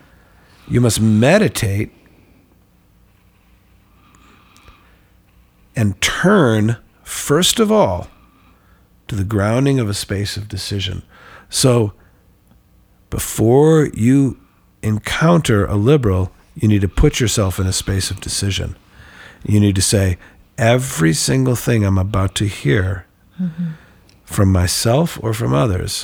You must meditate and turn, first of all, to the grounding of a space of decision. So before you encounter a liberal, you need to put yourself in a space of decision. You need to say, every single thing I'm about to hear from myself or from others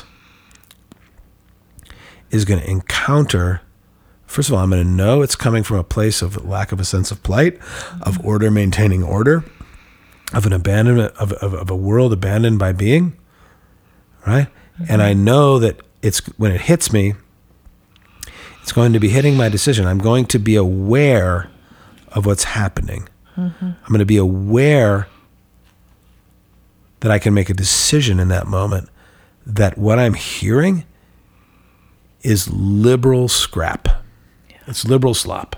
is going to encounter, first of all, I'm going to know it's coming from a place of lack of a sense of plight, of order maintaining order, of an abandonment, of a world abandoned by being, right? And I know that it's, when it hits me, it's going to be hitting my decision. I'm going to be aware of what's happening. I'm going to be aware that I can make a decision in that moment that what I'm hearing is liberal scrap. Yeah. It's liberal slop.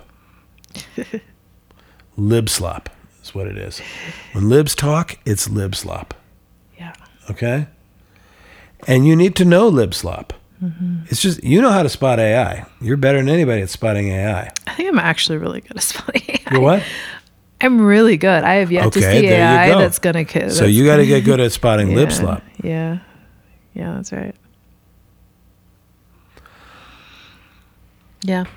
Lib slop is what it is. When libs talk, it's lib slop. Yeah. Okay? And you need to know lib slop. It's just, you know how to spot AI. You're better than anybody at spotting AI. I think I'm actually really good at spotting AI. You're what? I'm really good. I have yet to see AI that's going to kill. So you got to get good at spotting lip slop. Yeah. Yeah, that's right. Yeah.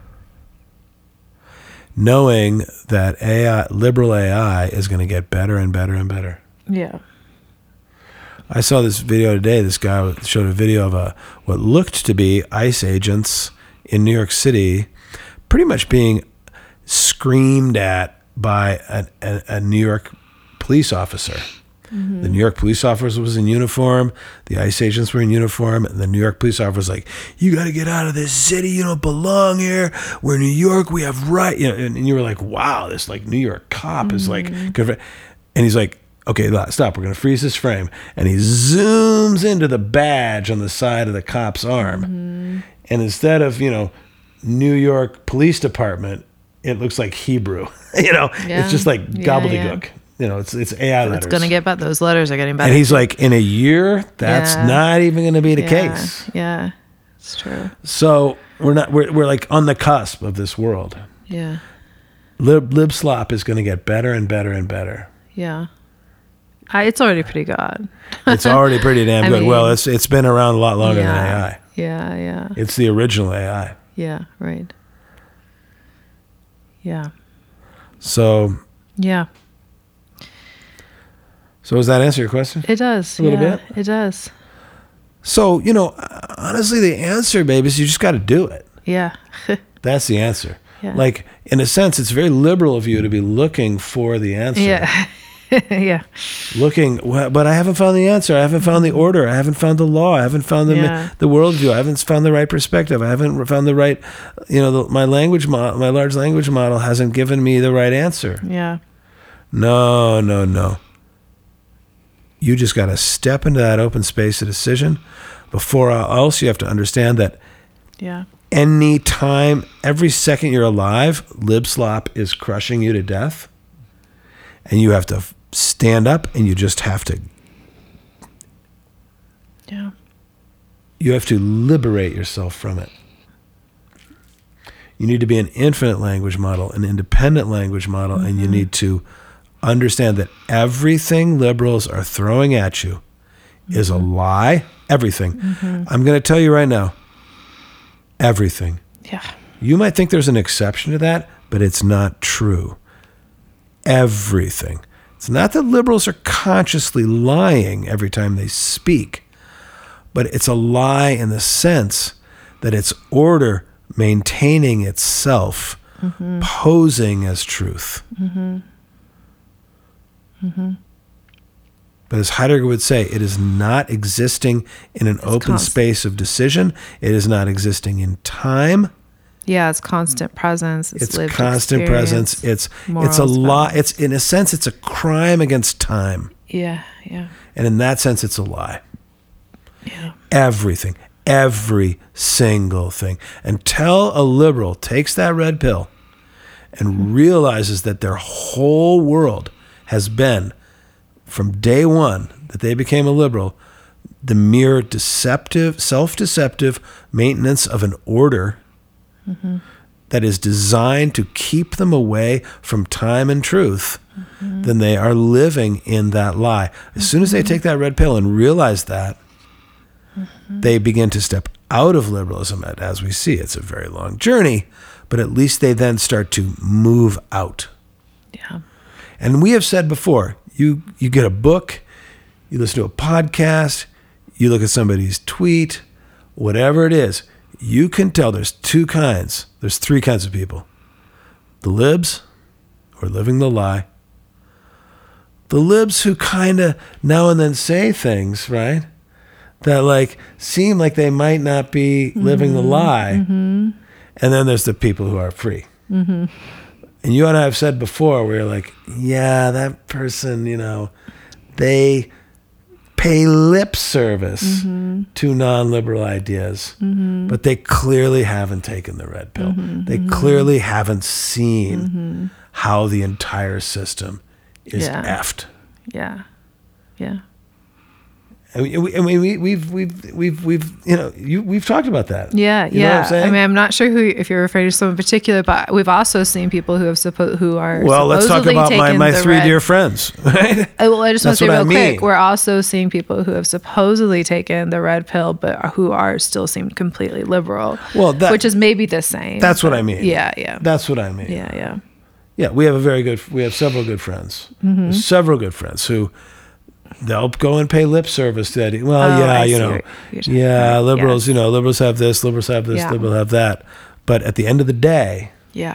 Knowing that AI, liberal AI, is going to get better and better and better. Yeah. I saw this video today. This guy showed a video of what looked to be ICE agents in New York City pretty much being screamed at by a New York police officer. The New York police officer was in uniform. The ICE agents were in uniform. And the New York police officer was like, you got to get out of this city. You don't belong here. We're in New York. We have right. You know, and you were like, wow, this like New York cop is like, and he's like, okay, stop. We're going to freeze this frame. And he zooms into the badge on the side of the cop's arm. And instead of, New York Police Department, it looks like Hebrew. It's just like gobbledygook. It's AI letters. It's going to get better. Those letters are getting better. And he's like, in a year, that's not even going to be the case. Yeah, it's true. So we're like on the cusp of this world. Yeah. Lib slop is going to get better and better and better. Yeah. It's already pretty good. It's already pretty damn good. mean, well, it's been around a lot longer than AI. Yeah, yeah. It's the original AI. Yeah, right. Yeah. So. Yeah. So does that answer your question? It does. A little bit? It does. So, honestly, the answer, baby, is you just got to do it. Yeah. That's the answer. Yeah. Like, in a sense, it's very liberal of you to be looking for the answer. Yeah. Yeah. Looking, but I haven't found the answer. I haven't found the order. I haven't found the law. I haven't found the worldview. I haven't found the right perspective. I haven't found the right, my language model, my large language model hasn't given me the right answer. Yeah. No. You just got to step into that open space of decision. Before else, you have to understand that any time, every second you're alive, lib slop is crushing you to death. And you have to stand up and you just have to. Yeah. You have to liberate yourself from it. You need to be an infinite language model, an independent language model, and you need to understand that everything liberals are throwing at you is a lie. Everything. I'm going to tell you right now, everything. Yeah. You might think there's an exception to that, but it's not true. Everything. It's not that liberals are consciously lying every time they speak, but it's a lie in the sense that it's order maintaining itself, posing as truth. But as Heidegger would say, it is not existing in an open space of decision. It is not existing in time. Yeah, it's constant presence. It's lived constant experience, presence. It's a lie. It's, in a sense, it's a crime against time. Yeah. And in that sense, it's a lie. Yeah. Everything, every single thing. Until a liberal takes that red pill and realizes that their whole world has been, from day one that they became a liberal, the mere self-deceptive maintenance of an order that is designed to keep them away from time and truth, then they are living in that lie. As soon as they take that red pill and realize that, they begin to step out of liberalism. As we see, it's a very long journey, but at least they then start to move out. Yeah. And we have said before, you get a book, you listen to a podcast, you look at somebody's tweet, whatever it is, you can tell there's three kinds of people. The libs, who are living the lie. The libs who kind of now and then say things, right, that like seem like they might not be living the lie. And then there's the people who are free. And you and I have said before, we're like, yeah, that person, they pay lip service to non-liberal ideas, but they clearly haven't taken the red pill. They clearly haven't seen how the entire system is effed. Yeah. Yeah. And we've talked about that. Yeah, You know what I'm saying? I mean, I'm not sure if you're referring to someone in particular, but we've also seen people who are well. Let's talk supposedly about taken my the three red- dear friends. Right? Well, I just want to say That's what I real quick, mean. we're also seeing people who have supposedly taken the red pill, but who are still seem completely liberal. Well, which is maybe the same. That's what I mean. Yeah. That's what I mean. Yeah. Yeah, we have several good friends. Several good friends who they'll go and pay lip service to that. Well, I see what you're saying. liberals, Yes. Liberals have this, liberals have this, liberals have that. But at the end of the day, Yeah.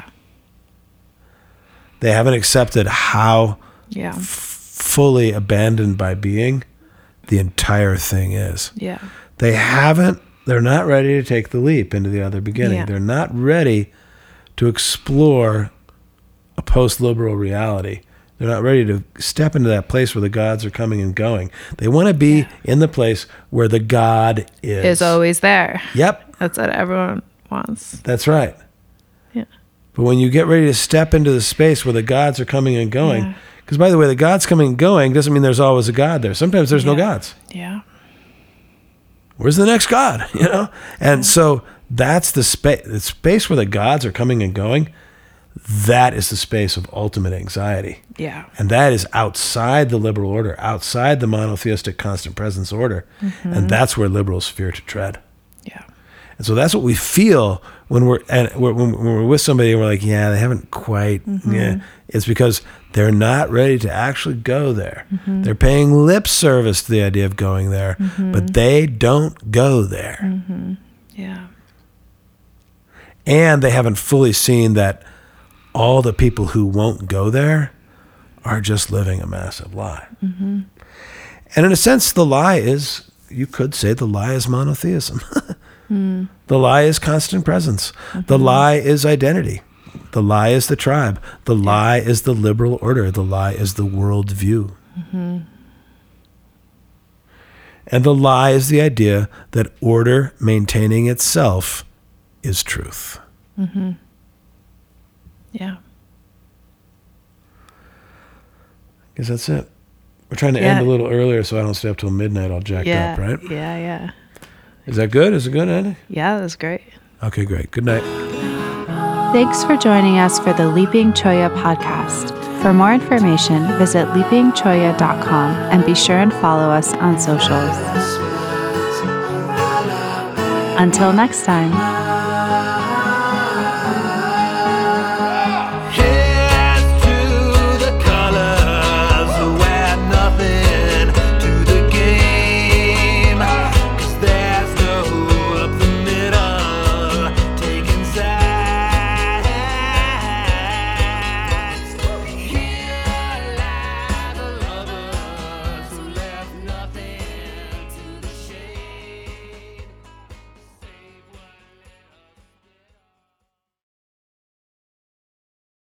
they haven't accepted how Yeah. fully abandoned by being the entire thing is. Yeah. They're not ready to take the leap into the other beginning. Yeah. They're not ready to explore a post-liberal reality. They're not ready to step into that place where the gods are coming and going. They want to be in the place where the God is. Is always there. Yep, That's what everyone wants. that's right. Yeah. But when you get ready to step into the space where the gods are coming and going, because by the way, the gods coming and going doesn't mean there's always a God there. Sometimes there's no gods. Yeah. Where's the next God? And so that's the space where the gods are coming and going. That is the space of ultimate anxiety. Yeah. And that is outside the liberal order, outside the monotheistic constant presence order. And that's where liberals fear to tread. Yeah. And so that's what we feel when we're with somebody and we're like, yeah, they haven't quite. Yeah. It's because they're not ready to actually go there. They're paying lip service to the idea of going there, but they don't go there. Yeah. And they haven't fully seen that all the people who won't go there are just living a massive lie. And in a sense, you could say the lie is monotheism. The lie is constant presence. The lie is identity. The lie is the tribe. The lie is the liberal order. The lie is the world view. And the lie is the idea that order maintaining itself is truth. Yeah. I guess that's it. We're trying to end a little earlier so I don't stay up till midnight all jacked up, right? Yeah. Is that good? Is it good, Andy? Yeah, that's great. Okay, great. Good night. Thanks for joining us for the Leaping Choya podcast. For more information, visit leapingchoya.com and be sure and follow us on socials. Until next time.